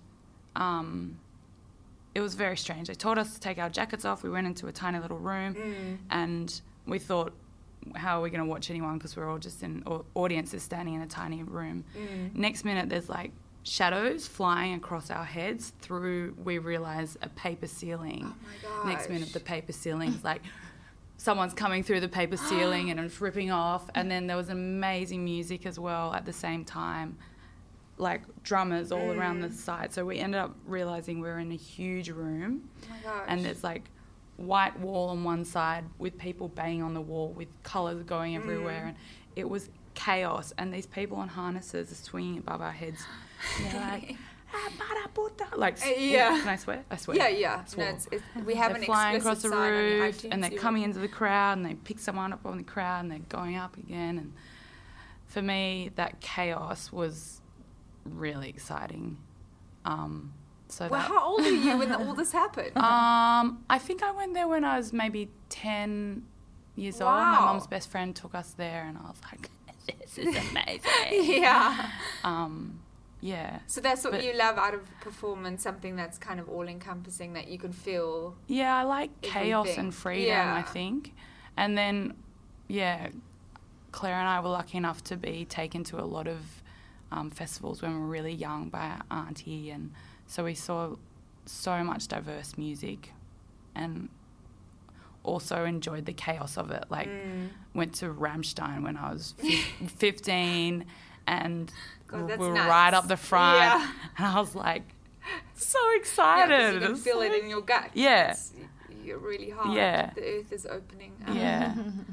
it was very strange. They told us to take our jackets off. We went into a tiny little room, and we thought, how are we going to watch anyone because we're all just in audiences standing in a tiny room. Next minute there's like shadows flying across our heads through, we realise, a paper ceiling. Oh my gosh. Next minute the paper ceiling's like someone's coming through the paper ceiling and it's ripping off, and then there was amazing music as well at the same time, like drummers all around the site. So we ended up realising we were in a huge room, and there's like white wall on one side with people banging on the wall with colours going everywhere, and it was chaos, and these people on harnesses are swinging above our heads. And they're like, can I swear? I swear. Yeah. No, we have they're an flying across the roof, on and they're coming into the crowd, and they pick someone up on the crowd, and they're going up again. And for me, that chaos was really exciting. How old were you when all this happened? I think I went there when I was maybe 10 years old. My mum's best friend took us there, and I was like, this is amazing. Yeah. So that's what you love out of performance, something that's kind of all-encompassing, that you can feel. Yeah, I like chaos and freedom, I think. And then, Claire and I were lucky enough to be taken to a lot of festivals when we were really young by our auntie, and so we saw so much diverse music and also enjoyed the chaos of it. Like, went to Rammstein when I was 15 and we were right up the front. And I was like, so excited. Yeah, you can feel it in your gut. Yeah. You're really hard. Yeah. The earth is opening. Yeah.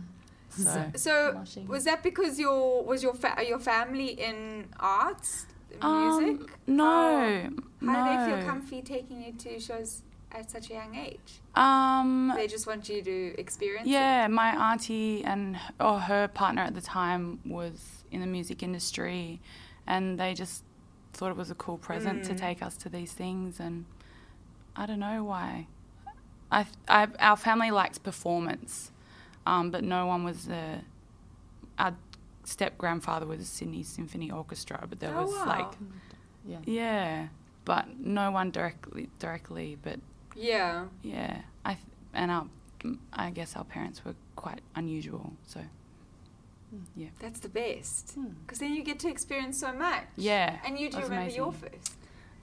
So was that because your family in arts, music? No. How do they feel comfy taking you to shows at such a young age? They just want you to experience it? Yeah, my auntie and her partner at the time was in the music industry, and they just thought it was a cool present to take us to these things, and I don't know why. Our family likes performance, but no one was our step-grandfather was the Sydney Symphony Orchestra, but there was but no one directly, but I guess our parents were quite unusual, so yeah. That's the best, because then you get to experience so much. Yeah. And you do remember amazing. Your first?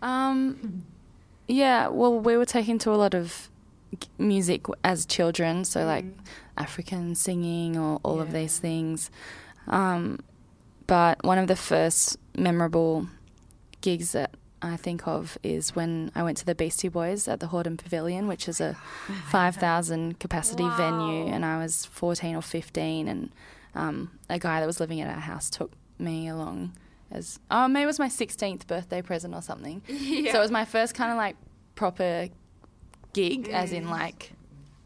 Yeah, well, we were taken to a lot of music as children, so like African singing or all of these things. But one of the first memorable gigs that I think of is when I went to the Beastie Boys at the Hordern Pavilion, which is a 5,000 capacity venue, and I was 14 or 15, and a guy that was living at our house took me along as, maybe it was my 16th birthday present or something. So it was my first kind of like proper gig, as in like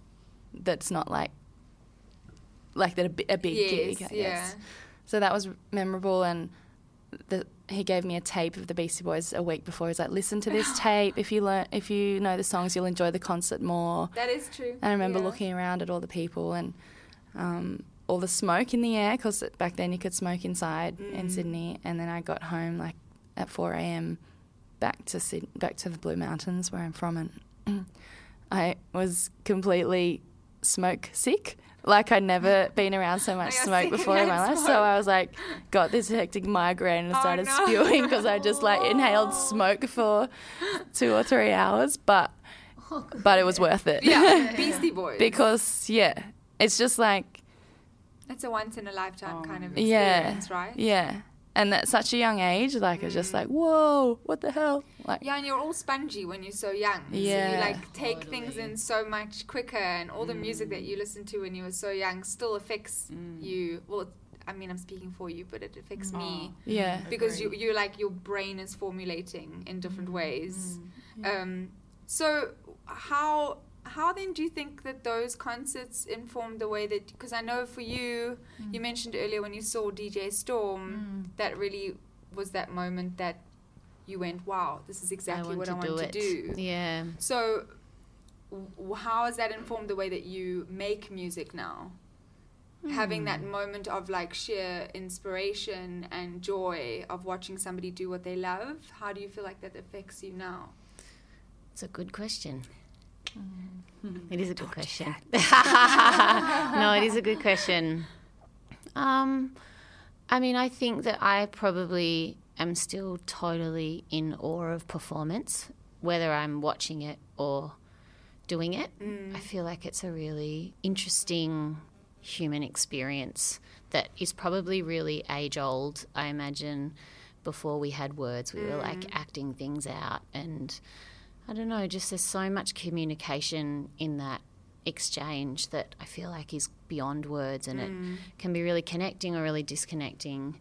that's not like that a big gig, I guess. So that was memorable, and he gave me a tape of the Beastie Boys a week before. He's like, listen to this tape. If you know the songs, you'll enjoy the concert more. That is true. And I remember looking around at all the people and all the smoke in the air, because back then you could smoke inside in Sydney. And then I got home like at 4 a.m. back to the Blue Mountains where I'm from, and I was completely smoke sick. Like I'd never been around so much smoke before in my life. So I was like, got this hectic migraine and started spewing because I just like inhaled smoke for 2 or 3 hours. But it was worth it. Yeah, Beastie Boys. Because, it's just like... It's a once in a lifetime kind of experience, right? Yeah. And at such a young age, like, it's just like, whoa, what the hell? Like, and you're all spongy when you're so young. Yeah. So you, like, take things in so much quicker, and all the music that you listened to when you were so young still affects you. Well, I mean, I'm speaking for you, but it affects me. Yeah. Because you like, your brain is formulating in different ways. So how then do you think that those concerts informed the way that, because I know for you, you mentioned earlier when you saw DJ Storm, that really was that moment that you went, wow, this is exactly what I want to do. Yeah. So how has that informed the way that you make music now? Having that moment of like sheer inspiration and joy of watching somebody do what they love, how do you feel like that affects you now? It's a good question. It is a good question. No, it is a good question. I mean, I think that I probably am still totally in awe of performance, whether I'm watching it or doing it. I feel like it's a really interesting human experience that is probably really age-old. I imagine before we had words, we were like acting things out, and I don't know, just there's so much communication in that exchange that I feel like is beyond words, and it can be really connecting or really disconnecting.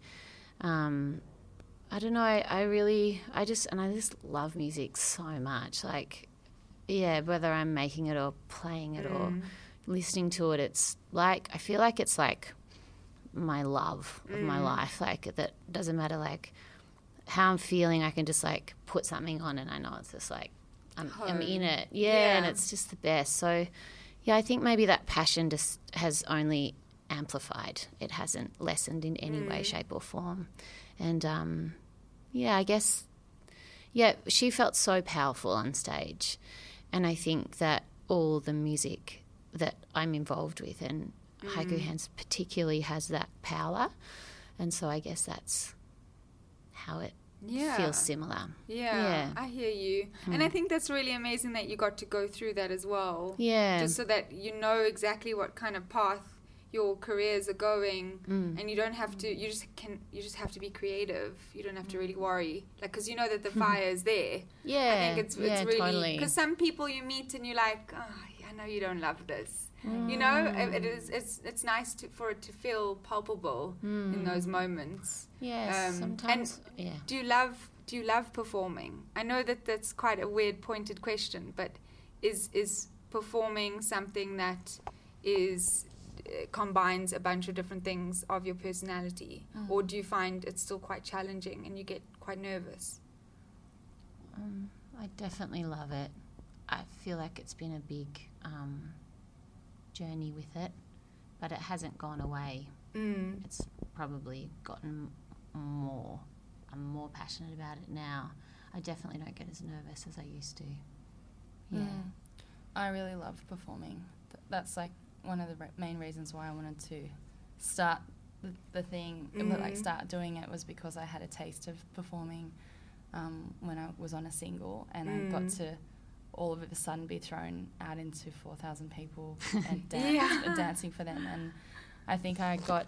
I don't know, I just love music so much. Like, whether I'm making it or playing it or listening to it, it's like, I feel like it's like my love of my life. Like, that doesn't matter like how I'm feeling, I can just like put something on and I know it's just like, I'm in it. And it's just the best. So, I think maybe that passion just has only amplified. It hasn't lessened in any way, shape or form. And, I guess, she felt so powerful on stage. And I think that all the music that I'm involved with, and Haiku Hands particularly, has that power. And so I guess that's how it feels similar. I hear you. And I think that's really amazing that you got to go through that as well. Just so that you know exactly what kind of path your careers are going, and you don't have to, you just have to be creative. You don't have to really worry, like, because you know that the fire is there. I think it's really, because some people you meet and you're like, I know you don't love this. You know, it's nice for it to feel palpable in those moments. Sometimes. And do you love performing? I know that that's quite a weird, pointed question, but is performing something that combines a bunch of different things of your personality, or do you find it's still quite challenging and you get quite nervous? I definitely love it. I feel like it's been a big journey with it, but it hasn't gone away. It's probably gotten more. I'm more passionate about it now. I definitely don't get as nervous as I used to. I really love performing. That's like one of the main reasons why I wanted to start the thing, like start doing it, was because I had a taste of performing when I was on a single, and I got to all of a sudden be thrown out into 4,000 people and dancing for them. And I think I got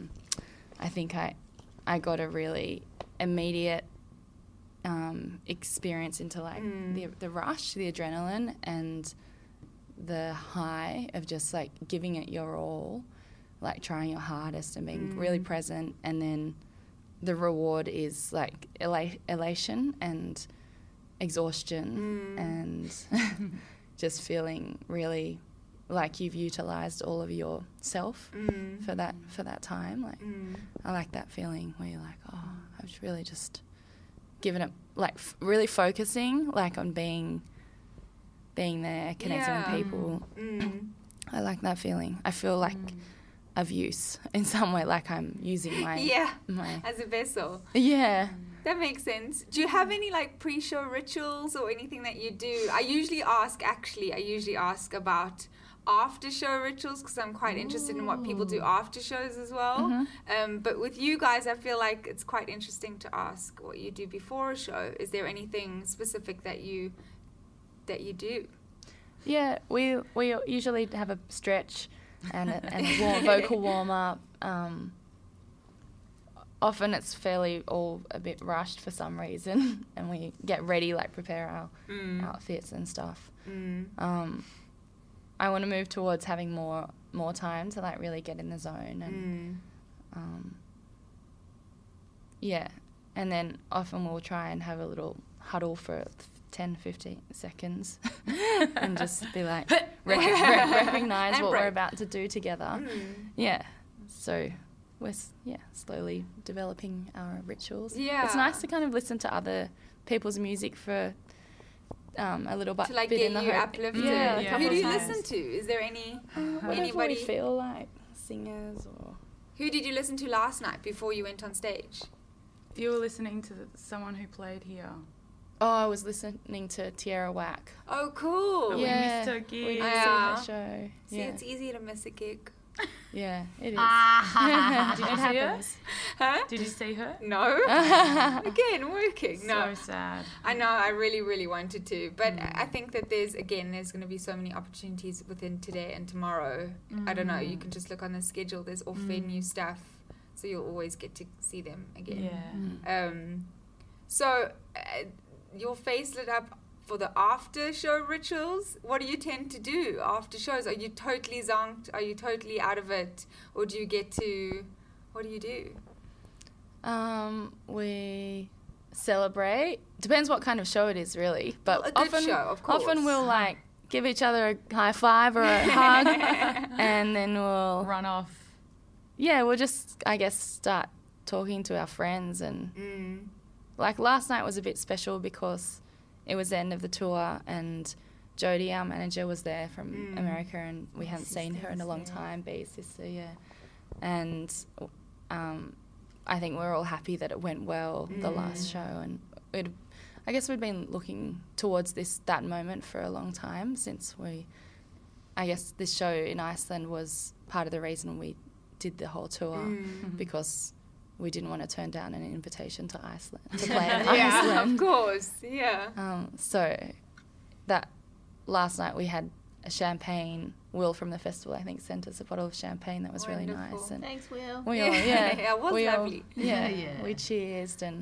I got a really immediate experience into like the rush, the adrenaline, and the high of just like giving it your all, like trying your hardest and being really present, and then the reward is like elation and exhaustion and just feeling really like you've utilized all of yourself for that time. Like I like that feeling where you're like, oh, I've really just given it, like really focusing like on being there, connecting with people. I like that feeling. I feel like of use in some way, like I'm using my as a vessel. Yeah. That makes sense. Do you have any like pre-show rituals or anything that you do? I usually ask about after show rituals because I'm quite interested in what people do after shows as well. But with you guys, I feel like it's quite interesting to ask what you do before a show. Is there anything specific that you do? Yeah, we usually have a stretch and a vocal warm up. Often it's fairly all a bit rushed for some reason, and we get ready, like prepare our outfits and stuff. I want to move towards having more time to like really get in the zone and and then often we'll try and have a little huddle for 10-15 seconds and just be like recognize what we're about to do together. So we're slowly developing our rituals. It's nice to kind of listen to other people's music for a little bit, to like bit get in the you hope. uplifted. Who do you listen to? Is there anybody we feel like singers or who did you listen to last night before you went on stage? You were listening to someone who played here. Oh, I was listening to Tierra Whack. Oh, cool. We missed her gig. We didn't see her show. See, it's easy to miss a gig. Yeah, it is. Did you it see happens. her? Huh? Did you see her? No. Again, working. No. So sad. I know, I really, really wanted to. But I think that there's going to be so many opportunities within today and tomorrow. I don't know, you can just look on the schedule. There's off-venue stuff. So you'll always get to see them again. Yeah. So your face lit up for the after show rituals. What do you tend to do after shows? Are you totally zonked? Are you totally out of it? Or do you get to, what do you do? We celebrate. Depends what kind of show it is, really. But a good show, of course. Often we'll like give each other a high five or a hug and then we'll run off. Yeah, we'll just, I guess, start talking to our friends. And like last night was a bit special because it was the end of the tour and Jodie, our manager, was there from America and we hadn't seen her in a long time, Bee's sister, And I think we're all happy that it went well, the last show. And I guess we'd been looking towards that moment for a long time since I guess this show in Iceland was part of the reason we did the whole tour because we didn't want to turn down an invitation to Iceland to play in Iceland. Of course, So that last night we had a champagne. Will from the festival, I think, sent us a bottle of champagne that was really nice. And thanks, Will. We all, it was lovely. We cheersed and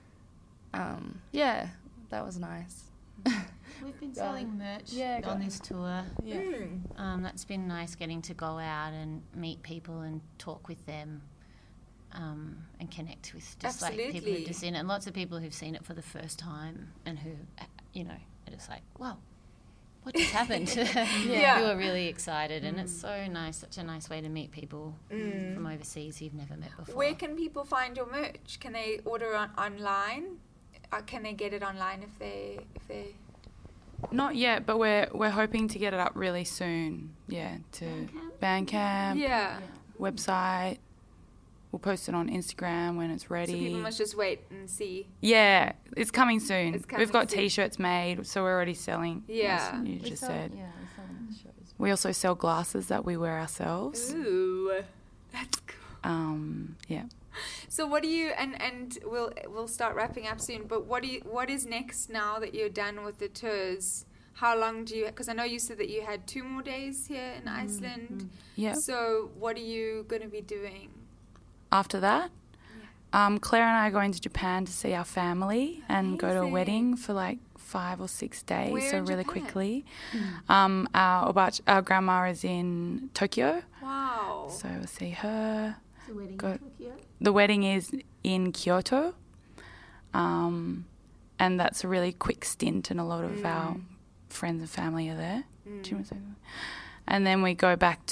that was nice. We've been selling merch on this tour. That's been nice getting to go out and meet people and talk with them. And connect with just like people who've just seen it, and lots of people who've seen it for the first time and who, are just like, wow, what just happened? Who are really excited, and it's so nice, such a nice way to meet people from overseas who you've never met before. Where can people find your merch? Can they order online? Can they get it online if they? Not yet, but we're hoping to get it up really soon. Yeah, to Bandcamp. Website. We'll post it on Instagram when it's ready. So people must just wait and see. Yeah, it's coming soon. We've got T-shirts made, so we're already selling. Yeah. As you just said. Yeah, we also sell glasses that we wear ourselves. Ooh, that's cool. Yeah. So what do you, and we'll start wrapping up soon, but what is next now that you're done with the tours? How long do you, because I know you said that you had 2 more days here in Iceland. Yeah. So what are you going to be doing? After that, Claire and I are going to Japan to see our family and go to a wedding for like 5 or 6 days. Where so in really Japan? quickly. Our grandma is in Tokyo. Wow. So we'll see her. The wedding in Tokyo? The wedding is in Kyoto. And that's a really quick stint and a lot of our friends and family are there. Do you want to say and then we go back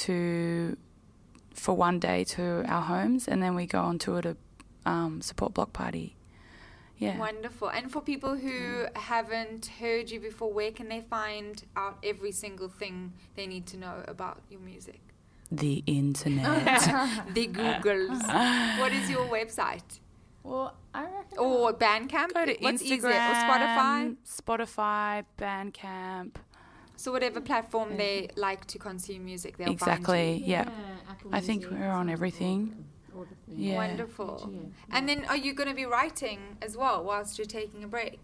for one day to our homes, and then we go on tour to support Block Party. Yeah. Wonderful. And for people who haven't heard you before, where can they find out every single thing they need to know about your music? The internet. The Googles. What is your website? Well, I reckon. Or Bandcamp? Go to What's Instagram, easier? Or Spotify, Bandcamp. So whatever platform they like to consume music, they'll exactly, find you. Yeah. I think we're on everything. Yeah. Wonderful. And then are you going to be writing as well whilst you're taking a break?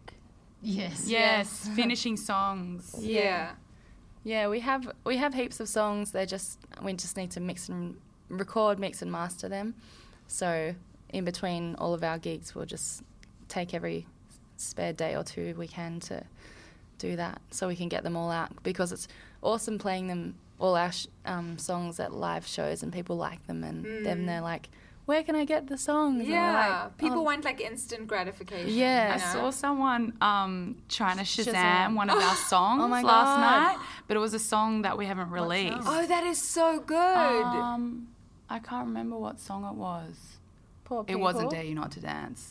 Yes. Finishing songs. Yeah. Yeah, we have heaps of songs. We just need to mix and master them. So in between all of our gigs, we'll just take every spare day or two we can to do that, so we can get them all out, because it's awesome playing them all our songs at live shows and people like them, and then they're like, where can I get the songs? Yeah, like, people want like instant gratification. Yeah. I saw someone trying to Shazam one of our songs Oh my last God. night, but it was a song that we haven't released. Oh, that is so good. I can't remember what song it was. Poor It wasn't Dare You Not to Dance.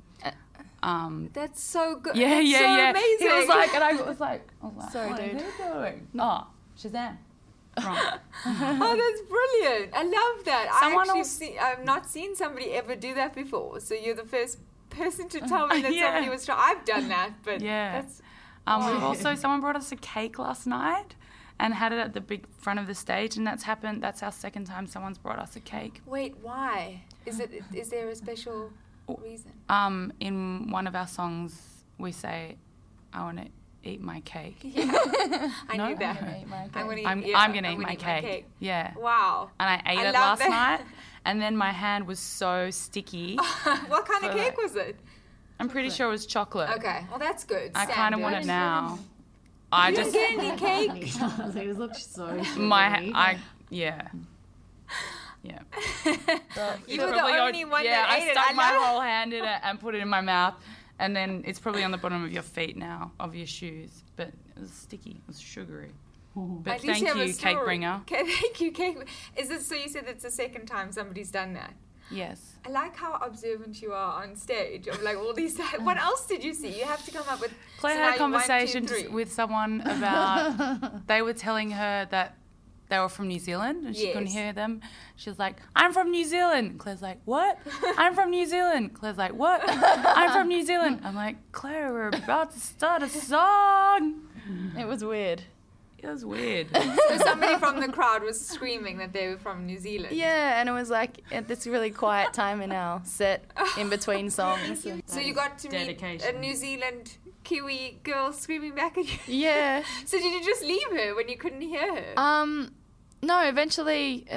That's so good. Yeah, That's so yeah. amazing. He was like, and I was like, Sorry, what dude. are you doing? Oh, Shazam. Wrong. Oh, that's brilliant. I love that. Someone I've not seen somebody ever do that before. So you're the first person to tell me that Yeah. somebody was trying. I've done that, but Yeah. that's... We've also, someone brought us a cake last night and had it at the big front of the stage, and that's our second time someone's brought us a cake. Wait, why? Is there a special reason? In one of our songs, we say, I want to eat my cake. Yeah. I No? knew that. I'm going to eat my cake. Yeah. Wow. And I ate it love last that. night, and then my hand was so sticky. What kind of For cake like- was it? I'm pretty sure it was chocolate. Okay, well that's good. I kind of want it now. I You just didn't get any cake? It looks so yeah. Yeah. You were the only one that ate I it. stuck I my love- whole hand in it and put it in my mouth, and then it's probably on the bottom of your feet now, of your shoes. But it was sticky. It was sugary. But At least thank have a you, story. cake bringer. Okay, thank you, cake. Is it so? You said it's the second time somebody's done that. Yes. I like how observant you are on stage of like all these. What else did you see? You have to come up with. Claire so had now you- 1, 2, conversations 3. with someone about. They were telling her that they were from New Zealand and she couldn't Yes. hear them. She was like, "I'm from New Zealand." Claire's like, "What?" "I'm from New Zealand." Claire's like, "What?" "I'm from New Zealand." I'm like, "Claire, we're about to start a song." It was weird. It was weird. So somebody from the crowd was screaming that they were from New Zealand. Yeah, and it was like at this really quiet time in our set in between songs. So you got to meet a New Zealand Kiwi girl screaming back at you. Yeah. So did you just leave her when you couldn't hear her? No, eventually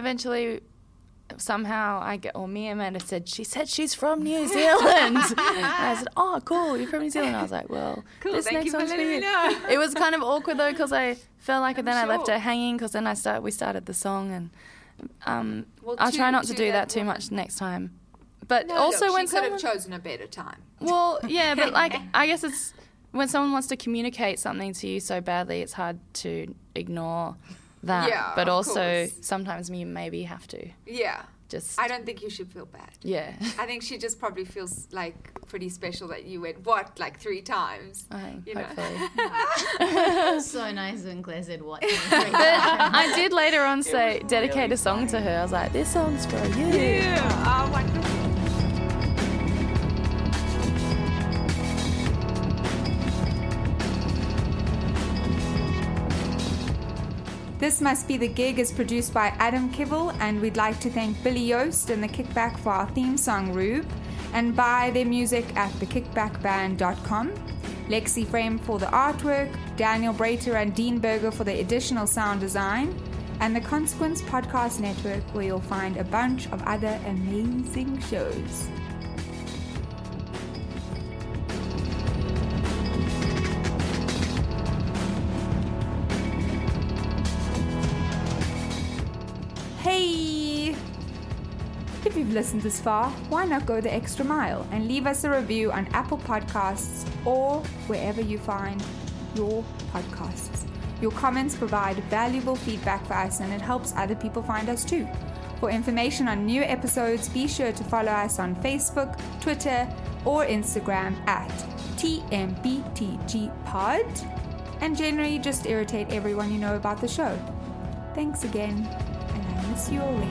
somehow me and Amanda said she's from New Zealand. And I said, oh, cool, you're from New Zealand. I was like, well, Cool, this thank next you for song's for letting me you. know. It was kind of awkward though, because I felt like I left sure. her hanging, because then we started the song, and Well, I'll try not to to do that that too woman. much next time. But No, also look, when she could someone have chosen a better time. well, yeah, but like I guess it's when someone wants to communicate something to you so badly, it's hard to ignore that. Yeah, but of also course. sometimes you maybe have to. Yeah. Just I don't think you should feel bad. Yeah. I think she just probably feels like pretty special that you went, what, like 3 times? You know? Hopefully. So nice when Claire said what. But I did later on say dedicate a song to her. I was like, this song's for you. Yeah. Oh, wonderful. This Must Be the Gig is produced by Adam Kibble, and we'd like to thank Billy Yost and The Kickback for our theme song, Rube, and buy their music at thekickbackband.com. Lexi Frame for the artwork, Daniel Brater and Dean Berger for the additional sound design, and the Consequence Podcast Network, where you'll find a bunch of other amazing shows. Hey! If you've listened this far, why not go the extra mile and leave us a review on Apple Podcasts or wherever you find your podcasts. Your comments provide valuable feedback for us, and it helps other people find us too. For information on new episodes, be sure to follow us on Facebook, Twitter, or Instagram at TMBTGPod. And generally just irritate everyone you know about the show. Thanks again, and I miss you already.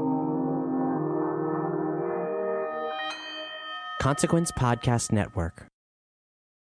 Consequence Podcast Network.